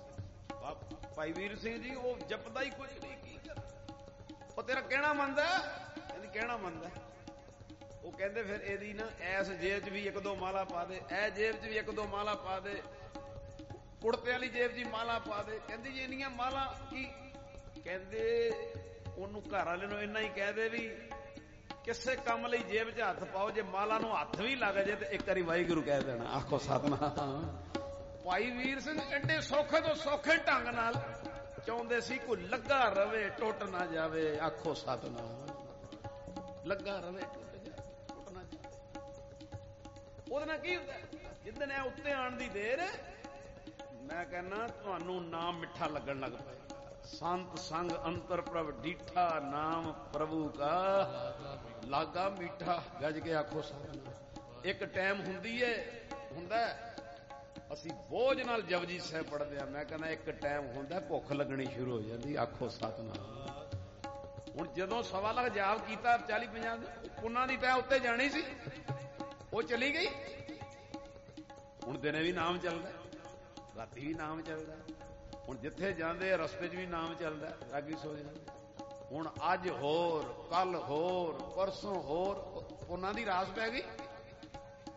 ਭਾਈ ਵੀਰ ਸਿੰਘ ਜੀ ਉਹ ਜਪਦਾ ਹੀ ਕੁਝ ਨਹੀਂ, ਕੀ ਕਰ? ਉਹ ਤੇਰਾ ਕਹਿਣਾ ਮੰਨਦਾ? ਕਹਿੰਦੀ ਕਹਿਣਾ ਮੰਨਦਾ। ਉਹ ਕਹਿੰਦੇ ਫਿਰ ਇਹਦੀ ਨਾ ਐਸ ਜੇਬ 'ਚ ਵੀ 1-2 ਮਾਲਾ ਪਾ ਦੇ, ਐ ਜੇਬ 'ਚ ਵੀ 1-2 ਮਾਲਾ ਪਾ ਦੇ, ਕੁੜਤੇ ਵਾਲੀ ਜੇਬ 'ਚ ਮਾਲਾ ਪਾ ਦੇ। ਕਹਿੰਦੀ ਜੀ ਇੰਨੀਆਂ ਮਾਲਾ ਕੀ? ਕਹਿੰਦੇ ਉਹਨੂੰ ਘਰ ਵਾਲੇ ਨੂੰ ਇੰਨਾ ਹੀ ਕਹਿ ਦੇ ਵੀ ਕਿਸੇ ਕੰਮ ਲਈ ਜੇਬ 'ਚ ਹੱਥ ਪਾਓ, ਜੇ ਮਾਲਾ ਨੂੰ ਹੱਥ ਵੀ ਲੱਗ ਜੇ ਤੇ ਇੱਕ ਵਾਰੀ ਵਾਹਿਗੁਰੂ ਕਹਿ ਦੇਣਾ। ਆਖੋ ਸਤਨਾਮ। ਭਾਈ ਵੀਰ ਸਿੰਘ ਐਡੇ ਸੌਖੇ ਤੋਂ ਸੌਖੇ ਢੰਗ ਨਾਲ ਚਾਹੁੰਦੇ ਸੀ ਕੋਈ ਲੱਗਾ ਰਵੇ, ਟੁੱਟ ਨਾ ਜਾਵੇ। ਆਖੋ ਸਤਨਾਮ। ਲੱਗਾ ਰਵੇ, ਟੁੱਟ ਨਾ ਜਾਵੇ। ਉਹਦੇ ਨਾਲ ਕੀ ਹੁੰਦਾ? ਜਿੱਦਣ ਇਹ ਉੱਤੇ ਆਉਣ ਦੀ ਦੇਰ, ਮੈਂ ਕਹਿੰਦਾ ਤੁਹਾਨੂੰ ਨਾਮ ਮਿੱਠਾ ਲੱਗਣ ਲੱਗ ਪਏਗਾ। ਸੰਤ ਸੰਗ ਅੰਤਰ ਪ੍ਰਭ ਡੀਠਾ, ਨਾਮ ਪ੍ਰਭੂ ਕਾ ਲਾਗਾ ਮੀਠਾ। ਗੱਜ ਕੇ ਆਖੋ ਸਤਨਾਮ। ਇੱਕ ਟਾਈਮ ਹੁੰਦੀ ਏ, ਹੁੰਦਾ ਅਸੀਂ ਬੋਝ ਨਾਲ ਜਪਜੀ ਸਾਹਿਬ ਪੜ੍ਹਦੇ ਆ। ਮੈਂ ਕਹਿੰਦਾ ਇੱਕ ਟਾਈਮ ਹੁੰਦਾ ਭੁੱਖ ਲੱਗਣੀ ਸ਼ੁਰੂ ਹੋ ਜਾਂਦੀ। ਆਖੋ ਸਤਨਾਮ। ਹੁਣ ਜਦੋਂ 1.25 ਲੱਖ ਜਾਪ ਕੀਤਾ, 40-50 ਪੁੰਨਾਂ ਦੀ ਤੈਅ ਉੱਤੇ ਜਾਣੀ ਸੀ, ਉਹ ਚਲੀ ਗਈ। ਹੁਣ ਦਿਨੇ ਵੀ ਨਾਮ ਚੱਲਦਾ, ਰਾਤੀ ਵੀ ਨਾਮ ਚੱਲਦਾ। ਹੁਣ ਜਿੱਥੇ ਜਾਂਦੇ ਰਸਤੇ 'ਚ ਵੀ ਨਾਮ ਚੱਲਦਾ, ਰਾਗੀ ਸੋ ਜਾਂਦੇ। ਹੁਣ ਅੱਜ ਹੋਰ, ਕੱਲ ਹੋਰ, ਪਰਸੋਂ ਹੋਰ, ਪੁੰਨਾਂ ਦੀ ਰਾਸ ਪੈ ਗਈ।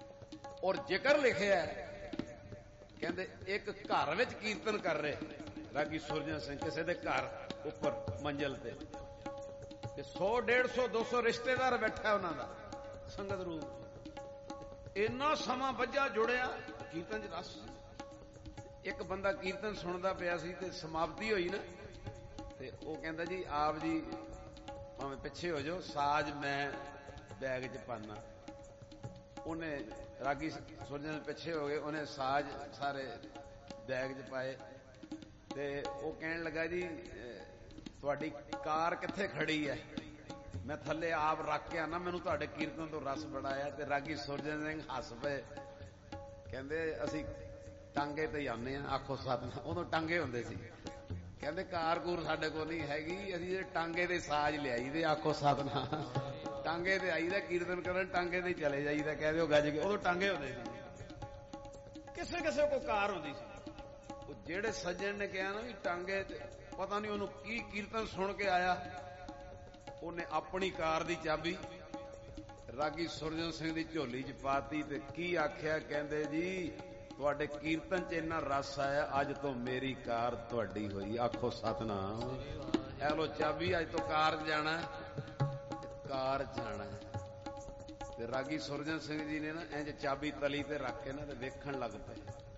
ਔਰ ਜ਼ਿਕਰ ਲਿਖਿਆ, ਕਹਿੰਦੇ ਇੱਕ ਘਰ ਵਿੱਚ ਕੀਰਤਨ ਕਰ ਰਹੇ, ਰਾਗੀ ਸੁਰਜਨ ਸਿੰਘ ਕਿਸੇ ਦੇ ਘਰ ਉੱਪਰ ਮੰਜ਼ਲ ਤੇ 100 150 200 ਰਿਸ਼ਤੇਦਾਰ ਬੈਠਾ ਉਹਨਾਂ ਦਾ ਸੰਗਤ ਰੂਪ। ਇੰਨਾ ਸਮਾਂ ਵੱਜਾ ਜੁੜਿਆ ਕੀਰਤਨ ਚ ਰਸ। ਇੱਕ ਬੰਦਾ ਕੀਰਤਨ ਸੁਣਦਾ ਪਿਆ ਸੀ ਤੇ ਸਮਾਪਤੀ ਹੋਈ ਨਾ, ਤੇ ਉਹ ਕਹਿੰਦਾ ਜੀ ਆਪ ਜੀ ਭਾਵੇਂ ਪਿੱਛੇ ਹੋ ਜਾਓ, ਸਾਜ਼ ਮੈਂ ਬੈਗ ਚ ਪਾਣਾ। ਉਹਨੇ ਰਾਗੀ ਸੁਰਜਨ ਪਿੱਛੇ ਹੋ ਗਏ, ਉਹਨੇ ਸਾਜ਼ ਸਾਰੇ ਬੈਗ ਚ ਪਾਏ ਤੇ ਉਹ ਕਹਿਣ ਲੱਗਾ ਜੀ ਤੁਹਾਡੀ ਕਾਰ ਕਿੱਥੇ ਖੜੀ ਹੈ? ਮੈਂ ਥੱਲੇ ਆਪ ਰੱਖ ਕੇ ਆਣਾ, ਮੈਨੂੰ ਤੁਹਾਡੇ ਕੀਰਤਨ ਤੋਂ ਰਸ ਬੜਾ ਆਇਆ। ਤੇ ਰਾਗੀ ਸੁਰਜਨ ਸਿੰਘ ਹੱਸ ਪਏ, ਕਹਿੰਦੇ ਅਸੀਂ ਟਾਂਗੇ ਤੇ ਆਉਂਦੇ ਆ, ਆਖੋ ਸਤਿਨਾਮ। ਉਦੋਂ ਟਾਂਗੇ ਹੁੰਦੇ ਸੀ। ਕਹਿੰਦੇ ਕਾਰ ਕੂਰ ਸਾਡੇ ਕੋਲ ਨਹੀਂ ਹੈਗੀ, ਅਸੀਂ ਜਿਹੜੇ ਟਾਂਗੇ ਦੇ ਸਾਜ਼ ਲਿਆਈ ਦੇ, ਆਖੋ ਸਤਿਨਾਮ। ਟਾਂਗੇ ਤੇ ਆਈਦਾ ਕੀਰਤਨ ਕਰਨ, ਟਾਂਗੇ ਤੇ ਚਲੇ ਜਾਈਦਾ, ਕਹਿ ਦਿਓ ਗੱਜ ਕੇ। ਉਦੋਂ ਟਾਂਗੇ ਹੁੰਦੇ ਸੀ। ਕਿਸੇ ਕਿਸੇ ਕੋ ਕਾਰ ਹੁੰਦੀ ਸੀ। ਉਹ ਜਿਹੜੇ ਸੱਜਣ ਨੇ ਕਿਹਾ ਨਾ ਵੀ ਟਾਂਗੇ ਤੇ, ਪਤਾ ਨਹੀਂ ਉਹਨੂੰ ਕੀ ਕੀਰਤਨ ਸੁਣ ਕੇ ਆਇਆ, ਉਹਨੇ ਆਪਣੀ ਕਾਰ ਦੀ ਚਾਬੀ ਰਾਗੀ ਸੁਰਜਨ ਸਿੰਘ ਦੀ ਝੋਲੀ ਚ ਪਾਤੀ ਤੇ ਕੀ ਆਖਿਆ, ਕਹਿੰਦੇ ਜੀ ਤੁਹਾਡੇ ਕੀਰਤਨ ਚ ਇੰਨਾ ਰਸ ਆਇਆ, ਅੱਜ ਤੋਂ ਮੇਰੀ ਕਾਰ ਤੁਹਾਡੀ ਹੋਈ, ਆਖੋ ਸਤਿਨਾਮ। ਇਹ ਲੋ ਚਾਬੀ, ਅੱਜ ਤੋਂ ਕਾਰ ਜਾਣਾ, ਕਾਰ ਜਾਣਾ। ਤੇ ਰਾਗੀ ਸੁਰਜਨ ਸਿੰਘ ਜੀ ਨੇ ਨਾ ਇੰਜ ਚਾਬੀ ਤਲੀ ਤੇ ਰੱਖ ਕੇ ਨਾ ਤੇ ਵੇਖਣ ਲੱਗ ਪਏ,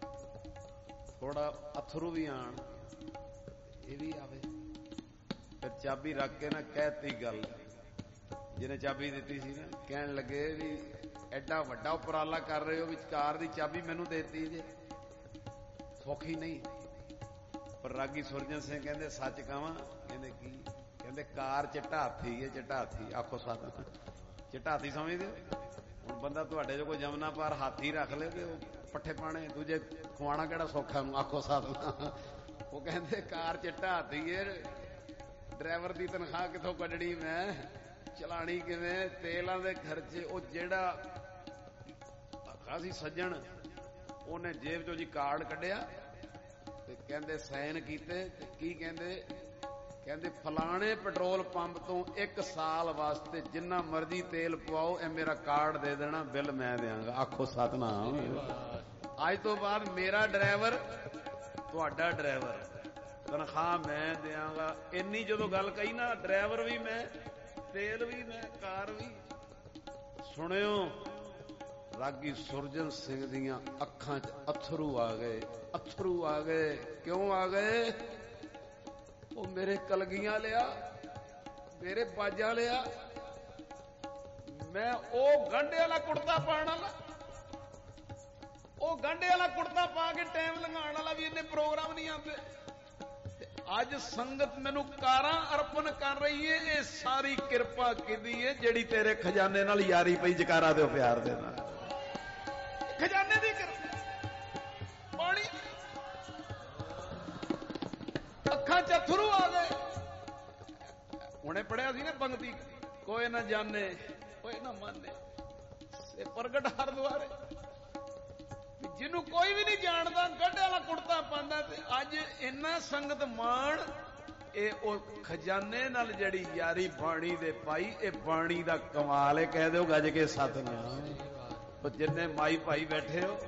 ਥੋੜਾ ਅਥਰੂ ਵੀ ਆਣ, ਇਹ ਵੀ ਆਵੇ। ਫਿਰ ਚਾਬੀ ਰੱਖ ਕੇ ਨਾ ਕਹਿਤੀ ਗੱਲ, ਜਿਹਨੇ ਚਾਬੀ ਦਿੱਤੀ ਸੀ ਨਾ, ਕਹਿਣ ਲੱਗੇ ਵੀ ਐਡਾ ਵੱਡਾ ਉਪਰਾਲਾ ਕਰ ਰਹੇ ਹੋ, ਵਿਚਕਾਰ ਦੀ ਚਾਬੀ ਮੈਨੂੰ ਦੇਤੀ ਜੇ, ਸੌਖੀ ਨਹੀਂ। ਪਰ ਰਾਗੀ ਸੁਰਜਨ ਸਿੰਘ ਕਹਿੰਦੇ ਸੱਚ ਕਹਾਂ? ਕਹਿੰਦੇ ਕੀ? ਕਹਿੰਦੇ ਕਾਰ ਚਿੱਟਾ ਹਾਥੀ ਹੈ, ਚਿੱਟਾ ਹਾਥੀ, ਆਖੋ ਸਤਿਨਾਮ। ਚਿੱਟਾ ਹਾਥੀ ਸਮਝਦੇ ਹੋ? ਹੁਣ ਬੰਦਾ ਤੁਹਾਡੇ ਜੋ ਕੋਈ ਜਮਨਾ ਪਾਰ ਹਾਥੀ ਰੱਖ ਲੇ ਤੇ ਉਹ ਪੱਠੇ ਪਾਣੇ, ਦੂਜੇ ਖਵਾਣਾ ਕਿਹੜਾ ਸੌਖਾ ਨੂੰ, ਆਖੋ ਸਤਿਨਾਮ। ਉਹ ਕਹਿੰਦੇ ਕਾਰ ਚਿੱਟਾ ਹਾਥੀ ਹੈ, ਡਰਾਈਵਰ ਦੀ ਤਨਖਾਹ ਕਿੱਥੋਂ ਕੱਢਣੀ ਮੈਂ, ਚਲਾਣੀ ਕਿਵੇਂ, ਤੇਲਾਂ ਦੇ ਖਰਚੇ। ਉਹ ਜਿਹੜਾ ਸੀ ਸੱਜਣ, ਉਹਨੇ ਜੇਬ ਚੋਂ ਜੀ ਕਾਰਡ ਕੱਢਿਆ ਤੇ ਕਹਿੰਦੇ ਸਾਈਨ ਕੀਤੇ। ਤੇ ਕੀ ਕਹਿੰਦੇ? ਕਹਿੰਦੇ ਫਲਾਣੇ ਪੈਟਰੋਲ ਪੰਪ ਤੋਂ 1 ਸਾਲ ਵਾਸਤੇ ਜਿੰਨਾ ਮਰਜ਼ੀ ਤੇਲ ਪਵਾਓ, ਇਹ ਮੇਰਾ ਕਾਰਡ ਦੇ ਦੇਣਾ, ਬਿੱਲ ਮੈਂ ਦਿਆਂਗਾ, ਆਖੋ ਸਤਿਨਾਮ। ਅੱਜ ਤੋਂ ਬਾਅਦ ਮੇਰਾ ਡਰਾਈਵਰ ਤੁਹਾਡਾ ਡਰਾਈਵਰ, ਤਨਖਾਹ ਮੈਂ ਦਿਆਂਗਾ। ਇੰਨੀ ਜਦੋਂ ਗੱਲ ਕਹੀ ਨਾ, ਡਰਾਈਵਰ ਵੀ ਮੈਂ, ਤੇਲ ਵੀ ਮੈਂ, ਕਾਰ ਵੀ। ਸੁਣਿਓ, ਰਾਗੀ ਸੁਰਜਨ ਸਿੰਘ ਦੀਆਂ ਅੱਖਾਂ 'ਚ ਅਥਰੂ ਆ ਗਏ, ਅਥਰੂ ਆ ਗਏ। ਕਿਉਂ ਆ ਗਏ? ਉਹ ਮੇਰੇ ਕਲਗੀਆਂ ਲਿਆ, ਮੇਰੇ ਬਾਜਾਂ ਲਿਆ, ਮੈਂ ਉਹ ਗਾਂਡੇ ਵਾਲਾ ਕੁੜਤਾ ਪਾਉਣ ਵਾਲਾ, ਉਹ ਗਾਂਡੇ ਵਾਲਾ ਕੁੜਤਾ ਪਾ ਕੇ ਟਾਈਮ ਲੰਘਾਉਣ ਵਾਲਾ ਵੀ ਇੰਨੇ ਪ੍ਰੋਗਰਾਮ ਨਹੀਂ ਆਉਂਦੇ। ਅੱਜ ਸੰਗਤ ਮੈਨੂੰ ਕਾਰਾਂ ਅਰਪਣ ਕਰ ਰਹੀ ਏ, ਇਹ ਸਾਰੀ ਕਿਰਪਾ ਕਿਹਦੀ ਏ? ਜਿਹੜੀ ਤੇਰੇ ਖਜ਼ਾਨੇ ਨਾਲ ਯਾਰੀ ਪਈ, ਜਕਾਰਾ ਦਿਓ ਪਿਆਰ ਦੇ ਨਾਲ। ਖਜ਼ਾਨੇ ਦੀ ਕਿਰਪਾ। ਪਾਣੀ ਅੱਖਾਂ 'ਚ ਅਥਰੂ ਆ ਗਏ। ਹੁਣੇ ਪੜਿਆ ਸੀ ਨਾ ਪੰਗਤੀ, ਕੋਈ ਨਾ ਜਾਣੇ ਕੋਈ ਨਾ ਮਾਨੇ, ਸੇ ਪ੍ਰਗਟ ਹਰ ਦੁਆਰੇ। ਜਿਹਨੂੰ ਕੋਈ ਵੀ ਨਹੀਂ ਜਾਣਦਾ, ਗੱਡੇ ਵਾਲਾ ਕੁੜਤਾ ਪਾਉਂਦਾ। ਤੇ ਅੱਜ ਇੰਨਾ ਸੰਗਤ ਮਾਣ, ਇਹ ਉਹ ਖਜ਼ਾਨੇ ਨਾਲ ਜਿਹੜੀ ਯਾਰੀ ਬਾਣੀ ਦੇ ਪਾਈ, ਇਹ ਬਾਣੀ ਦਾ ਕਮਾਲ ਹੈ। ਕਹਿ ਦਿਓ ਗੱਜ ਕੇ ਸਤਿਨਾਮ। ਉਹ ਜਿੰਨੇ ਮਾਈ ਭਾਈ ਬੈਠੇ ਹੋ,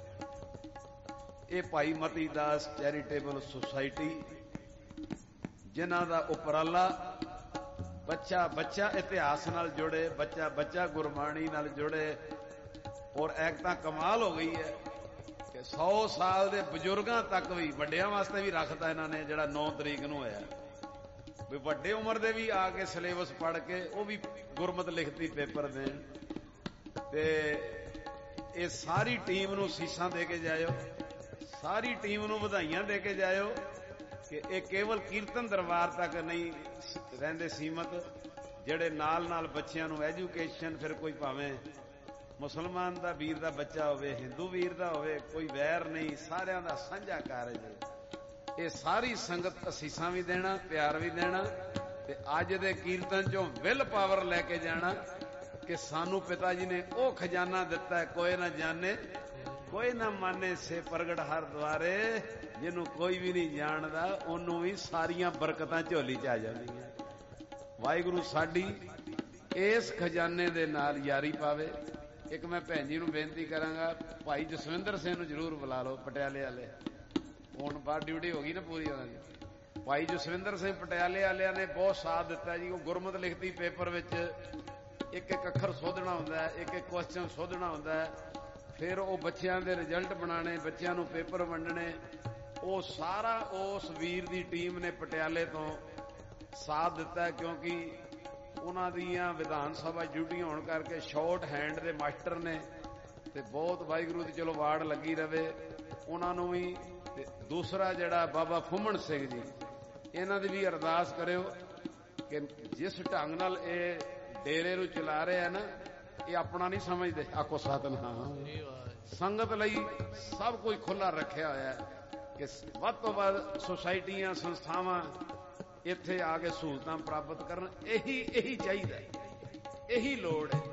ਇਹ ਭਾਈ ਮਤੀ ਦਾਸ ਚੈਰੀਟੇਬਲ ਸੁਸਾਇਟੀ, ਜਿਨ੍ਹਾਂ ਦਾ ਉਪਰਾਲਾ ਬੱਚਾ ਬੱਚਾ ਇਤਿਹਾਸ ਨਾਲ ਜੁੜੇ, ਬੱਚਾ ਬੱਚਾ ਗੁਰਬਾਣੀ ਨਾਲ ਜੁੜੇ। ਔਰ ਇੱਕ ਤਾਂ ਕਮਾਲ ਹੋ ਗਈ ਹੈ ਕਿ 100 ਸਾਲ ਦੇ ਬਜ਼ੁਰਗਾਂ ਤੱਕ ਵੀ, ਵੱਡਿਆਂ ਵਾਸਤੇ ਵੀ ਰੱਖਤਾ ਇਹਨਾਂ ਨੇ, ਜਿਹੜਾ 9 ਤਰੀਕ ਨੂੰ ਹੋਇਆ, ਵੀ ਵੱਡੇ ਉਮਰ ਦੇ ਵੀ ਆ ਕੇ ਸਿਲੇਬਸ ਪੜ੍ਹ ਕੇ ਉਹ ਵੀ ਗੁਰਮਤ ਲਿਖਤੀ ਪੇਪਰ ਦੇਣ। ਤੇ ਇਹ ਸਾਰੀ ਟੀਮ ਨੂੰ ਸੀਸਾਂ ਦੇ ਕੇ ਜਾਇਓ, ਸਾਰੀ ਟੀਮ ਨੂੰ ਵਧਾਈਆਂ ਦੇ ਕੇ ਜਾਇਓ ਕਿ ਇਹ ਕੇਵਲ ਕੀਰਤਨ ਦਰਬਾਰ ਤੱਕ ਨਹੀਂ ਰਹਿੰਦੇ ਸੀਮਤ, ਜਿਹੜੇ ਨਾਲ ਨਾਲ ਬੱਚਿਆਂ ਨੂੰ ਐਜੂਕੇਸ਼ਨ, ਫਿਰ ਕੋਈ ਭਾਵੇਂ ਮੁਸਲਮਾਨ ਦਾ ਵੀਰ ਦਾ ਬੱਚਾ ਹੋਵੇ, ਹਿੰਦੂ ਵੀਰ ਦਾ ਹੋਵੇ, ਕੋਈ ਵੈਰ ਨਹੀਂ, ਸਾਰਿਆਂ ਦਾ ਸਾਂਝਾ ਕਾਰਜ। ਇਹ ਸਾਰੀ ਸੰਗਤ ਅਸੀਸਾਂ ਵੀ ਦੇਣਾ, ਪਿਆਰ ਵੀ ਦੇਣਾ, ਤੇ ਅੱਜ ਦੇ ਕੀਰਤਨ ਚੋਂ ਵਿਲ ਪਾਵਰ ਲੈ ਕੇ ਜਾਣਾ ਕਿ ਸਾਨੂੰ ਪਿਤਾ ਜੀ ਨੇ ਉਹ ਖਜ਼ਾਨਾ ਦਿੱਤਾ, ਕੋਈ ਨਾ ਜਾਣੇ ਕੋਈ ਨਾ ਮਾਨੇ, ਸੇ ਪ੍ਰਗਟ ਹਰ ਦੁਆਰੇ। ਜਿਹਨੂੰ ਕੋਈ ਵੀ ਨਹੀਂ ਜਾਣਦਾ, ਉਹਨੂੰ ਵੀ ਸਾਰੀਆਂ ਬਰਕਤਾਂ ਝੋਲੀ 'ਚ ਆ ਜਾਂਦੀਆਂ। ਵਾਹਿਗੁਰੂ ਸਾਡੀ ਇਸ ਖਜ਼ਾਨੇ ਦੇ ਨਾਲ ਯਾਰੀ ਪਾਵੇ। ਇੱਕ ਮੈਂ ਭੈਣ ਜੀ ਨੂੰ ਬੇਨਤੀ ਕਰਾਂਗਾ, ਭਾਈ ਜਸਵਿੰਦਰ ਸਿੰਘ ਨੂੰ ਜ਼ਰੂਰ ਬੁਲਾ ਲਓ, ਪਟਿਆਲੇ ਵਾਲੇ। ਹੁਣ ਬਾਹਰ ਡਿਊਟੀ ਹੋ ਗਈ ਨਾ ਪੂਰੀ ਉਹਨਾਂ ਦੀ। ਭਾਈ ਜਸਵਿੰਦਰ ਸਿੰਘ ਪਟਿਆਲੇ ਵਾਲਿਆਂ ਨੇ ਬਹੁਤ ਸਾਥ ਦਿੱਤਾ ਜੀ। ਉਹ ਗੁਰਮਤ ਲਿਖਤੀ ਪੇਪਰ ਵਿੱਚ ਇੱਕ ਇੱਕ ਅੱਖਰ ਸੋਧਣਾ ਹੁੰਦਾ ਹੈ, ਇੱਕ ਇੱਕ ਕੁਐਸਚਨ ਸੋਧਣਾ ਹੁੰਦਾ ਹੈ, ਫਿਰ ਉਹ ਬੱਚਿਆਂ ਦੇ ਰਿਜ਼ਲਟ ਬਣਾਉਣੇ, ਬੱਚਿਆਂ ਨੂੰ ਪੇਪਰ ਵੰਡਣੇ। ਉਹ ਸਾਰਾ ਉਸ ਵੀਰ ਦੀ ਟੀਮ ਨੇ ਪਟਿਆਲੇ ਤੋਂ ਸਾਥ ਦਿੱਤਾ, ਕਿਉਂਕਿ ਉਹਨਾਂ ਦੀਆਂ ਵਿਧਾਨ ਸਭਾ ਡਿਊਟੀਆਂ ਹੋਣ ਕਰਕੇ ਸ਼ਾਰਟ ਹੈਂਡ ਦੇ ਮਾਸਟਰ ਨੇ, ਤੇ ਬਹੁਤ ਵਾਹਿਗੁਰੂ ਦੀ ਚਲੋ ਵਾੜ ਲੱਗੀ ਰਵੇ ਉਹਨਾਂ ਨੂੰ ਵੀ। ਤੇ ਦੂਸਰਾ ਜਿਹੜਾ ਬਾਬਾ ਫੁੰਮਣ ਸਿੰਘ ਜੀ, ਇਹਨਾਂ ਦੀ ਵੀ ਅਰਦਾਸ ਕਰਿਓ ਕਿ ਜਿਸ ਢੰਗ ਨਾਲ ਇਹ ਡੇਰੇ ਨੂੰ ਚਲਾ ਰਹੇ ਆ ਨਾ, ਇਹ ਆਪਣਾ ਨਹੀਂ ਸਮਝਦੇ। ਆਖੋ ਸਤਿਨਾਮ। ਸੰਗਤ ਲਈ ਸਭ ਕੁਝ ਖੁੱਲਾ ਰੱਖਿਆ ਹੋਇਆ ਹੈ ਕਿ ਵੱਧ ਤੋਂ ਵੱਧ ਸੁਸਾਇਟੀਆਂ, ਸੰਸਥਾਵਾਂ ਇੱਥੇ ਆ ਕੇ ਸਹੂਲਤਾਂ ਪ੍ਰਾਪਤ ਕਰਨ। ਇਹੀ ਚਾਹੀਦਾ, ਇਹੀ ਲੋੜ ਹੈ।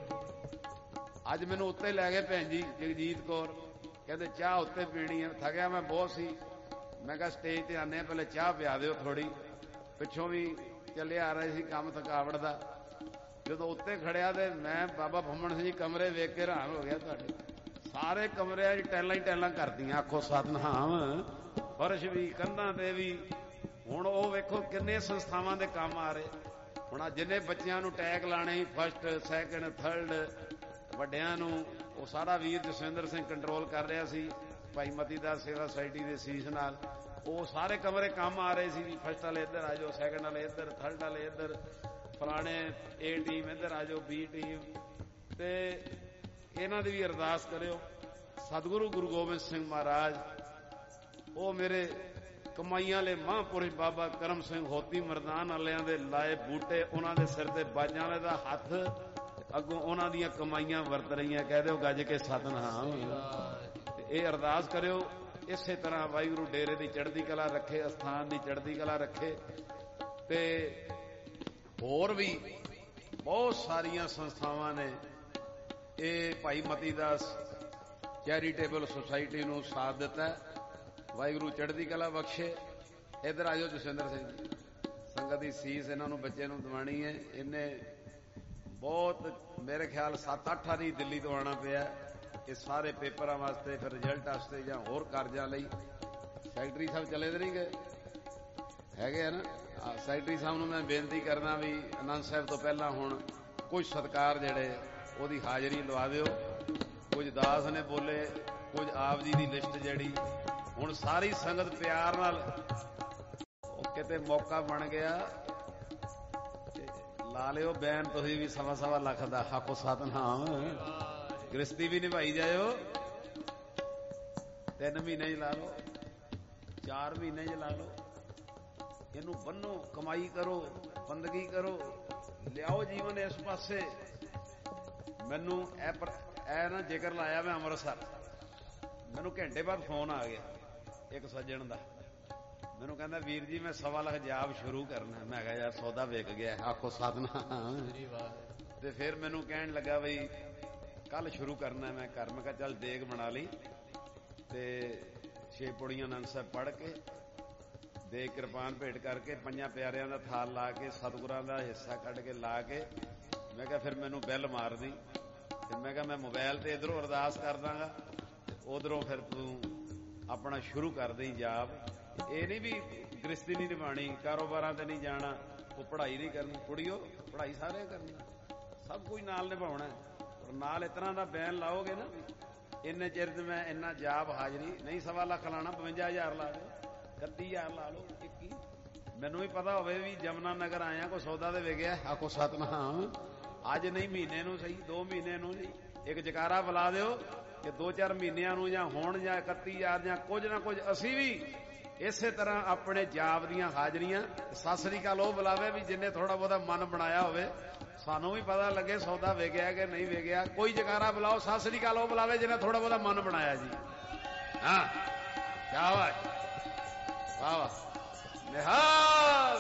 ਅੱਜ ਮੈਨੂੰ ਉੱਤੇ ਲੈ ਗਏ ਭੈਣ ਜੀ ਜਗਜੀਤ ਕੌਰ, ਕਹਿੰਦੇ ਚਾਹ ਉੱਤੇ ਪੀਣੀ ਹੈ। ਥੱਕਿਆ ਮੈਂ ਬਹੁਤ ਸੀ, ਮੈਂ ਕਿਹਾ ਸਟੇਜ ਤੇ ਆਨੇ ਪਹਿਲੇ ਚਾਹ ਪਿਆ ਦਿਓ ਥੋੜੀ। ਪਿੱਛੋਂ ਵੀ ਚੱਲੇ ਆ ਰਹੇ ਸੀ ਕੰਮ ਥਕਾਵਟ ਦਾ। ਜਦੋਂ ਉੱਤੇ ਖੜਿਆ ਤੇ ਮੈਂ ਬਾਬਾ ਫੁੰਮਣ ਸਿੰਘ ਜੀ ਕਮਰੇ ਵੇਖ ਕੇ ਹੈਰਾਨ ਹੋ ਗਿਆ। ਤੁਹਾਡੇ ਸਾਰੇ ਕਮਰਿਆਂ 'ਚ ਟੈਲਾਂ ਹੀ ਟੈਲਾਂ ਕਰਦੀਆਂ। ਆਖੋ ਸਤਿਨਾਮ। ਫਰਸ਼ ਵੀ, ਕੰਧਾਂ ਤੇ ਵੀ। ਹੁਣ ਉਹ ਵੇਖੋ ਕਿੰਨੇ ਸੰਸਥਾਵਾਂ ਦੇ ਕੰਮ ਆ ਰਹੇ। ਹੁਣ ਜਿੰਨੇ ਬੱਚਿਆਂ ਨੂੰ ਟੈਗ ਲਾਣੇ, ਫਸਟ, ਸੈਕਿੰਡ, ਥਰਡ, ਵੱਡਿਆਂ ਨੂੰ, ਉਹ ਸਾਰਾ ਵੀਰ ਜਸਵਿੰਦਰ ਸਿੰਘ ਕੰਟਰੋਲ ਕਰ ਰਿਹਾ ਸੀ ਭਾਈ ਮਤੀ ਦਾਸ ਸੇਵਾ ਸੁਸਾਇਟੀ ਦੇ ਸੀਸ ਨਾਲ। ਉਹ ਸਾਰੇ ਕਮਰੇ ਕੰਮ ਆ ਰਹੇ ਸੀ ਜੀ। ਫਸਟ ਵਾਲੇ ਇੱਧਰ ਆ ਜਾਓ, ਸੈਕਿੰਡ ਵਾਲੇ ਇੱਧਰ, ਥਰਡ ਵਾਲੇ ਇੱਧਰ, ਫਲਾਣੇ ਏ ਟੀਮ ਇੱਧਰ ਆ ਜਾਓ, ਬੀ ਟੀਮ। ਤੇ ਇਹਨਾਂ ਦੀ ਵੀ ਅਰਦਾਸ ਕਰਿਓ। ਸਤਿਗੁਰੂ ਗੁਰੂ ਗੋਬਿੰਦ ਸਿੰਘ ਮਹਾਰਾਜ, ਉਹ ਮੇਰੇ ਕਮਾਈਆਂ ਵਾਲੇ ਮਹਾਂਪੁਰਸ਼ ਬਾਬਾ ਕਰਮ ਸਿੰਘ ਹੋਤੀ ਮਰਦਾਨ ਵਾਲਿਆਂ ਦੇ ਲਾਏ ਬੂਟੇ, ਉਹਨਾਂ ਦੇ ਸਿਰ ਤੇ ਬਾਜਾਂ ਵਾਲੇ ਦਾ ਹੱਥ, ਅੱਗੋਂ ਉਹਨਾਂ ਦੀਆਂ ਕਮਾਈਆਂ ਵਰਤ ਰਹੀਆਂ। ਕਹਿ ਦਿਓ ਗੱਜ ਕੇ ਸਤਿਨਾਮ। ਇਹ ਅਰਦਾਸ ਕਰਿਓ ਇਸੇ ਤਰ੍ਹਾਂ ਵਾਹਿਗੁਰੂ ਡੇਰੇ ਦੀ ਚੜ੍ਹਦੀ ਕਲਾ ਰੱਖੇ, ਅਸਥਾਨ ਦੀ ਚੜ੍ਹਦੀ ਕਲਾ ਰੱਖੇ। ਤੇ ਹੋਰ ਵੀ ਬਹੁਤ ਸਾਰੀਆਂ ਸੰਸਥਾਵਾਂ ਨੇ ਇਹ ਭਾਈ ਮਤੀ ਦਾਸ ਚੈਰੀਟੇਬਲ ਸੁਸਾਇਟੀ ਨੂੰ ਸਾਥ ਦਿੱਤਾ। ਵਾਹਿਗੁਰੂ ਚੜ੍ਹਦੀ ਕਲਾ ਬਖਸ਼ੇ। ਇੱਧਰ ਆ ਜਾਓ ਜਸਵਿੰਦਰ ਸਿੰਘ ਜੀ, ਸੰਗਤ ਦੀ ਸੀਸ ਇਹਨਾਂ ਨੂੰ, ਬੱਚੇ ਨੂੰ ਦਿਵਾਣੀ ਹੈ। ਇਹਨੇ ਬਹੁਤ ਮੇਰੇ ਖਿਆਲ 7-8 ਵਾਰੀ ਦਿੱਲੀ ਤੋਂ ਆਉਣਾ ਪਿਆ ਇਹ ਸਾਰੇ ਪੇਪਰਾਂ ਵਾਸਤੇ, ਫਿਰ ਰਿਜ਼ਲਟ ਵਾਸਤੇ ਜਾਂ ਹੋਰ ਕਾਰਜਾਂ ਲਈ। ਸੈਕਟਰੀ ਸਾਹਿਬ ਚਲੇ ਤੇ ਨਹੀਂ ਗਏ, ਹੈਗੇ ਆ ਨਾ। ਸੈਕਟਰੀ ਸਾਹਿਬ ਨੂੰ ਮੈਂ ਬੇਨਤੀ ਕਰਨਾ ਵੀ ਆਨੰਦ ਸਾਹਿਬ ਤੋਂ ਪਹਿਲਾਂ ਹੁਣ ਕੁਝ ਸਤਿਕਾਰ ਜਿਹੜੇ ਉਹਦੀ ਹਾਜ਼ਰੀ ਲਵਾ ਦਿਓ। ਕੁਝ ਦਾਸ ਨੇ ਬੋਲੇ, ਕੁਝ ਆਪ ਜੀ ਦੀ ਲਿਸਟ ਜਿਹੜੀ ਹੁਣ ਸਾਰੀ ਸੰਗਤ ਪਿਆਰ ਨਾਲ, ਉਹ ਕਿਤੇ ਮੌਕਾ ਬਣ ਗਿਆ ਲਾ ਲਿਓ ਬੈਨ ਤੁਸੀਂ ਵੀ 1.25 ਲੱਖ ਦਾ। ਆਖੋ ਸਤਿਨਾਮ। ਗ੍ਰਸਤੀ ਵੀ ਨਿਭਾਈ ਜਾਇਓ। 3 ਮਹੀਨੇ ਚ ਲਾ ਲਓ, 4 ਮਹੀਨੇ ਚ ਲਾ ਲਓ। ਇਹਨੂੰ ਬੰਨੋ, ਕਮਾਈ ਕਰੋ, ਬੰਦਗੀ ਕਰੋ, ਲਿਆਓ ਜੀਵਨ ਇਸ ਪਾਸੇ। ਮੈਨੂੰ ਇਹ ਨਾ ਜ਼ਿਕਰ ਲਾਇਆ ਮੈਂ ਅੰਮ੍ਰਿਤਸਰ, ਮੈਨੂੰ ਘੰਟੇ ਬਾਅਦ ਫੋਨ ਆ ਗਿਆ ਇੱਕ ਸੱਜਣ ਦਾ। ਮੈਨੂੰ ਕਹਿੰਦਾ ਵੀਰ ਜੀ ਮੈਂ 1.25 ਲੱਖ ਜਾਪ ਸ਼ੁਰੂ ਕਰਨਾ। ਮੈਂ ਕਿਹਾ ਯਾਰ ਸੌਦਾ ਵਿਕ ਗਿਆ। ਆਖੋ ਸਤਿਨਾਮ। ਤੇ ਫਿਰ ਮੈਨੂੰ ਕਹਿਣ ਲੱਗਾ ਬਈ ਕੱਲ ਸ਼ੁਰੂ ਕਰਨਾ ਮੈਂ ਘਰ। ਮੈਂ ਕਿਹਾ ਚੱਲ ਦੇਗ ਬਣਾ ਲਈ ਤੇ 6 ਪੌੜੀਆਂ ਆਨੰਦ ਸਾਹਿਬ ਪੜ੍ਹ ਕੇ, ਦੇਗ ਕਿਰਪਾਨ ਭੇਟ ਕਰਕੇ, 5 ਪਿਆਰਿਆਂ ਦਾ ਥਾਲ ਲਾ ਕੇ, ਸਤਿਗੁਰਾਂ ਦਾ ਹਿੱਸਾ ਕੱਢ ਕੇ ਲਾ ਕੇ, ਮੈਂ ਕਿਹਾ ਫਿਰ ਮੈਨੂੰ ਬੈਲ ਮਾਰਦੀ। ਤੇ ਮੈਂ ਕਿਹਾ ਮੈਂ ਮੋਬਾਈਲ ਤੇ ਇਧਰੋਂ ਅਰਦਾਸ ਕਰ ਦਾਂਗਾ ਤੇ ਉਧਰੋਂ ਫਿਰ ਤੂੰ ਆਪਣਾ ਸ਼ੁਰੂ ਕਰ ਦੇਈ ਜਾਪ। ਇਹ ਨਹੀਂ ਵੀ ਗ੍ਰਸਤੀ ਨਹੀਂ ਨਿਭਾਣੀ, ਕਾਰੋਬਾਰਾਂ ਤੇ ਨਹੀਂ ਜਾਣਾ, ਉਹ ਪੜ੍ਹਾਈ ਨਹੀਂ ਕਰਨੀ। ਕੁੜੀਓ ਪੜ੍ਹਾਈ ਸਾਰਿਆਂ ਕਰਨੀ, ਸਭ ਕੁਝ ਨਾਲ ਨਿਭਾਉਣਾ। ਔਰ ਨਾਲ ਇਸ ਤਰ੍ਹਾਂ ਦਾ ਬੈਨ ਲਾਓਗੇ ਨਾ, ਇੰਨੇ ਚਿਰ ਤੇ ਮੈਂ ਇੰਨਾ ਜਾਪ ਹਾਜ਼ਰੀ ਨਹੀਂ 1.25 ਲੱਖ ਲਾਣਾ, 52,000 ਲਾ ਲਓ, 31,000 ਲਾ ਲਓ, 21। ਮੈਨੂੰ ਵੀ ਪਤਾ ਹੋਵੇ ਵੀ ਜਮਨਾ ਨਗਰ ਆਇਆ ਕੋਈ ਸੌਦਾ ਤੇ ਵਿਕਿਆ। ਆਖੋ ਸਤਿਨਾਮ। ਅੱਜ ਨਹੀਂ ਮਹੀਨੇ ਨੂੰ ਸਹੀ, 2 ਮਹੀਨੇ ਨੂੰ ਨਹੀਂ, ਇੱਕ ਜਕਾਰਾ ਬੁਲਾ ਦਿਓ ਕਿ 2-4 ਮਹੀਨਿਆਂ ਨੂੰ ਜਾਂ ਹੁਣ ਜਾਂ 31,000 ਜਾਂ ਕੁਝ ਨਾ ਕੁਝ। ਅਸੀਂ ਵੀ ਇਸੇ ਤਰ੍ਹਾਂ ਆਪਣੇ ਜਾਪ ਦੀਆਂ ਹਾਜ਼ਰੀਆਂ। ਸਤਿ ਸ੍ਰੀ ਅਕਾਲ ਉਹ ਬੁਲਾਵੇ ਵੀ ਜਿੰਨੇ ਥੋੜਾ ਬਹੁਤਾ ਮਨ ਬਣਾਇਆ ਹੋਵੇ, ਸਾਨੂੰ ਵੀ ਪਤਾ ਲੱਗੇ ਸੌਦਾ ਵਿਕਿਆ ਕਿ ਨਹੀਂ ਵਿਕਿਆ। ਕੋਈ ਜਕਾਰਾ ਬੁਲਾਓ, ਸਤਿ ਸ੍ਰੀ ਅਕਾਲ ਉਹ ਬੁਲਾਵੇ ਜਿਹਨੇ ਥੋੜਾ ਬਹੁਤਾ ਮਨ ਬਣਾਇਆ ਜੀ। ਹਾਂ ਕਿਆ ਬਾਤ, ਵਾਹ ਵਾਹ, ਨਿਹਾਲ।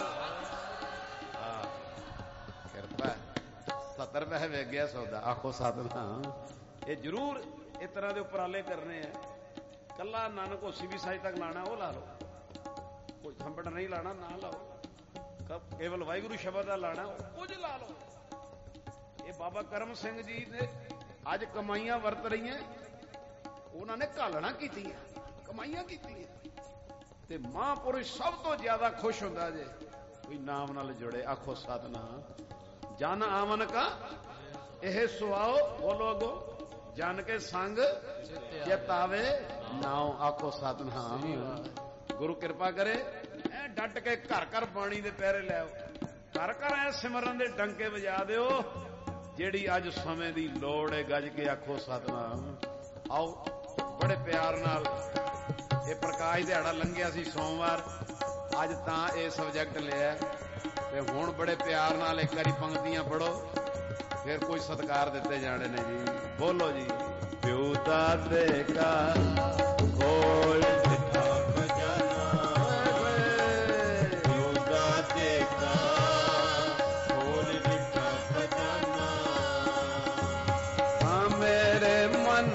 ਹਾਂ ਕਿਰਪਾ। 70 ਰੁਪਏ ਵਿਕ ਗਿਆ ਸੌਦਾ। ਆਖੋ ਸਤਿਨਾਮ। ਇਹ ਜ਼ਰੂਰ ਇਸ ਤਰ੍ਹਾਂ ਦੇ ਉਪਰਾਲੇ ਕਰਨੇ ਆ। ਕੱਲਾ ਨਾਨਕ ਹੋਸੀ ਵੀ ਸਾਜ ਤੱਕ ਲਾਣਾ, ਉਹ ਲਾ ਲਓ। ਕੋਈ ਥੰਬੜ ਨਹੀਂ ਲਾਣਾ, ਨਾ ਲਾਓ। ਕੇਵਲ ਵਾਹਿਗੁਰੂ ਸ਼ਬਦ ਦਾ ਲਾਣਾ, ਕੁਝ ਲਾ ਲਓ। ਇਹ ਬਾਬਾ ਕਰਮ ਸਿੰਘ ਜੀ ਨੇ ਅੱਜ ਕਮਾਈਆਂ ਵਰਤ ਰਹੀਆਂ। ਉਹਨਾਂ ਨੇ ਘਾਲਣਾ ਕੀਤੀਆਂ, ਕਮਾਈਆਂ ਕੀਤੀਆਂ। ਤੇ ਮਹਾਂਪੁਰਸ਼ ਸਭ ਤੋਂ ਜ਼ਿਆਦਾ ਖੁਸ਼ ਹੁੰਦਾ ਜੇ ਕੋਈ ਨਾਮ ਨਾਲ ਜੁੜੇ। ਆਖੋ ਸਤਨਾਮ। ਜਨ ਆਵਨ ਕਾ ਇਹ ਸੁਆਓ, ਬੋਲੋ ਅਗੋ, ਜਨ ਕੇ ਸੰਗ ਚਿਤ ਆਵੇ ਨਾਉ। ਆਖੋ ਸਤਨਾਮ। ਗੁਰੂ ਕਿਰਪਾ ਕਰੇ ਐ ਡਟ ਕੇ ਘਰ ਘਰ ਬਾਣੀ ਦੇ ਪਹਿਰੇ ਲੈਓ, ਘਰ ਘਰ ਐ ਸਿਮਰਨ ਦੇ ਡੰਕੇ ਵਜਾ ਦਿਓ। ਜਿਹੜੀ ਅੱਜ ਸਮੇਂ ਦੀ ਲੋੜ ਹੈ, ਗੱਜ ਕੇ ਆਖੋ ਸਤਨਾਮ। ਆਓ ਬੜੇ ਪਿਆਰ ਨਾਲ, ਇਹ ਪ੍ਰਕਾਸ਼ ਦਿਹਾੜਾ ਲੰਘਿਆ ਸੀ ਸੋਮਵਾਰ, ਅੱਜ ਤਾਂ ਇਹ ਸਬਜੈਕਟ ਲਿਆ ਤੇ ਹੁਣ ਬੜੇ ਪਿਆਰ ਨਾਲ ਇੱਕ ਵਾਰੀ ਪੰਕਤੀਆਂ ਪੜੋ, ਫਿਰ ਕੋਈ ਸਤਿਕਾਰ ਦਿੱਤੇ ਜਾਣੇ ਨੇ ਜੀ। ਬੋਲੋ ਜੀ। ਪਿਉ ਦਾਤੇ ਕਾ ਖੋਲ ਦਿੱਤਾ ਖਜ਼ਾਨਾ, ਪਿਉ ਦਾਤੇ ਕਾ ਖੋਲ ਦਿੱਤਾ ਖਜ਼ਾਨਾ। ਹਾਂ ਮੇਰੇ ਮਨ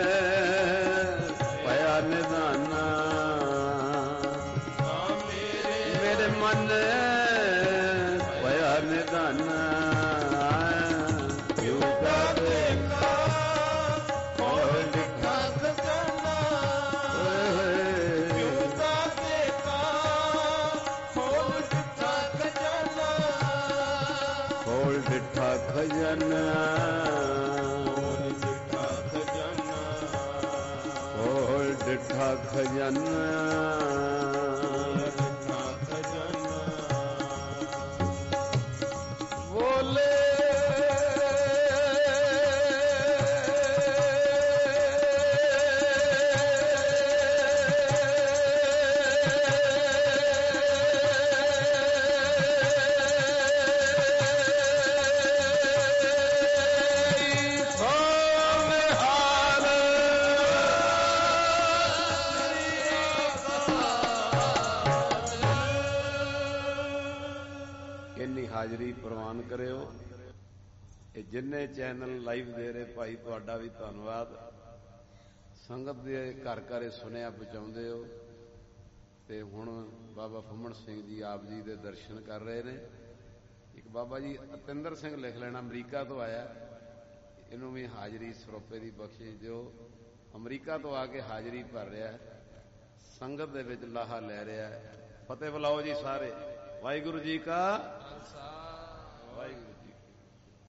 ਪਿਆ ਨਿਦਾਨਾ, ਮੇਰੇ ਮਨ ਪਿਆ ਨਿਦਾਨਾ। ਖਜ਼ਾਨਾ ਖੋਲ ਦਿੱਤਾ ਖਜ਼ਾਨਾ, ਬੋਲੇ ਹਾਜ਼ਰੀ ਪ੍ਰਵਾਨ ਕਰਿਓ। ਇਹ ਜਿੰਨੇ ਚੈਨਲ ਲਾਈਵ ਦੇ ਰਹੇ ਭਾਈ, ਤੁਹਾਡਾ ਵੀ ਧੰਨਵਾਦ। ਸੰਗਤ ਦੇ ਘਰ ਘਰ ਸੁਨੇਹਾ ਪਹੁੰਚਾਉਂਦੇ ਹੋ। ਤੇ ਹੁਣ ਬਾਬਾ ਫੁੰਮਣ ਸਿੰਘ ਜੀ ਆਪ ਜੀ ਦੇ ਦਰਸ਼ਨ ਕਰ ਰਹੇ ਨੇ। ਇੱਕ ਬਾਬਾ ਜੀ ਅਤਿੰਦਰ ਸਿੰਘ ਲਿਖ ਲੈਣਾ, ਅਮਰੀਕਾ ਤੋਂ ਆਇਆ, ਇਹਨੂੰ ਵੀ ਹਾਜ਼ਰੀ ਸਰੋਪੇ ਦੀ ਬਖਸ਼ਿਸ਼ ਦਿਓ। ਅਮਰੀਕਾ ਤੋਂ ਆ ਕੇ ਹਾਜ਼ਰੀ ਭਰ ਰਿਹਾ, ਸੰਗਤ ਦੇ ਵਿੱਚ ਲਾਹਾ ਲੈ ਰਿਹਾ। ਫਤਿਹ ਬੁਲਾਓ ਜੀ ਸਾਰੇ। ਵਾਹਿਗੁਰੂ ਜੀ ਕਾ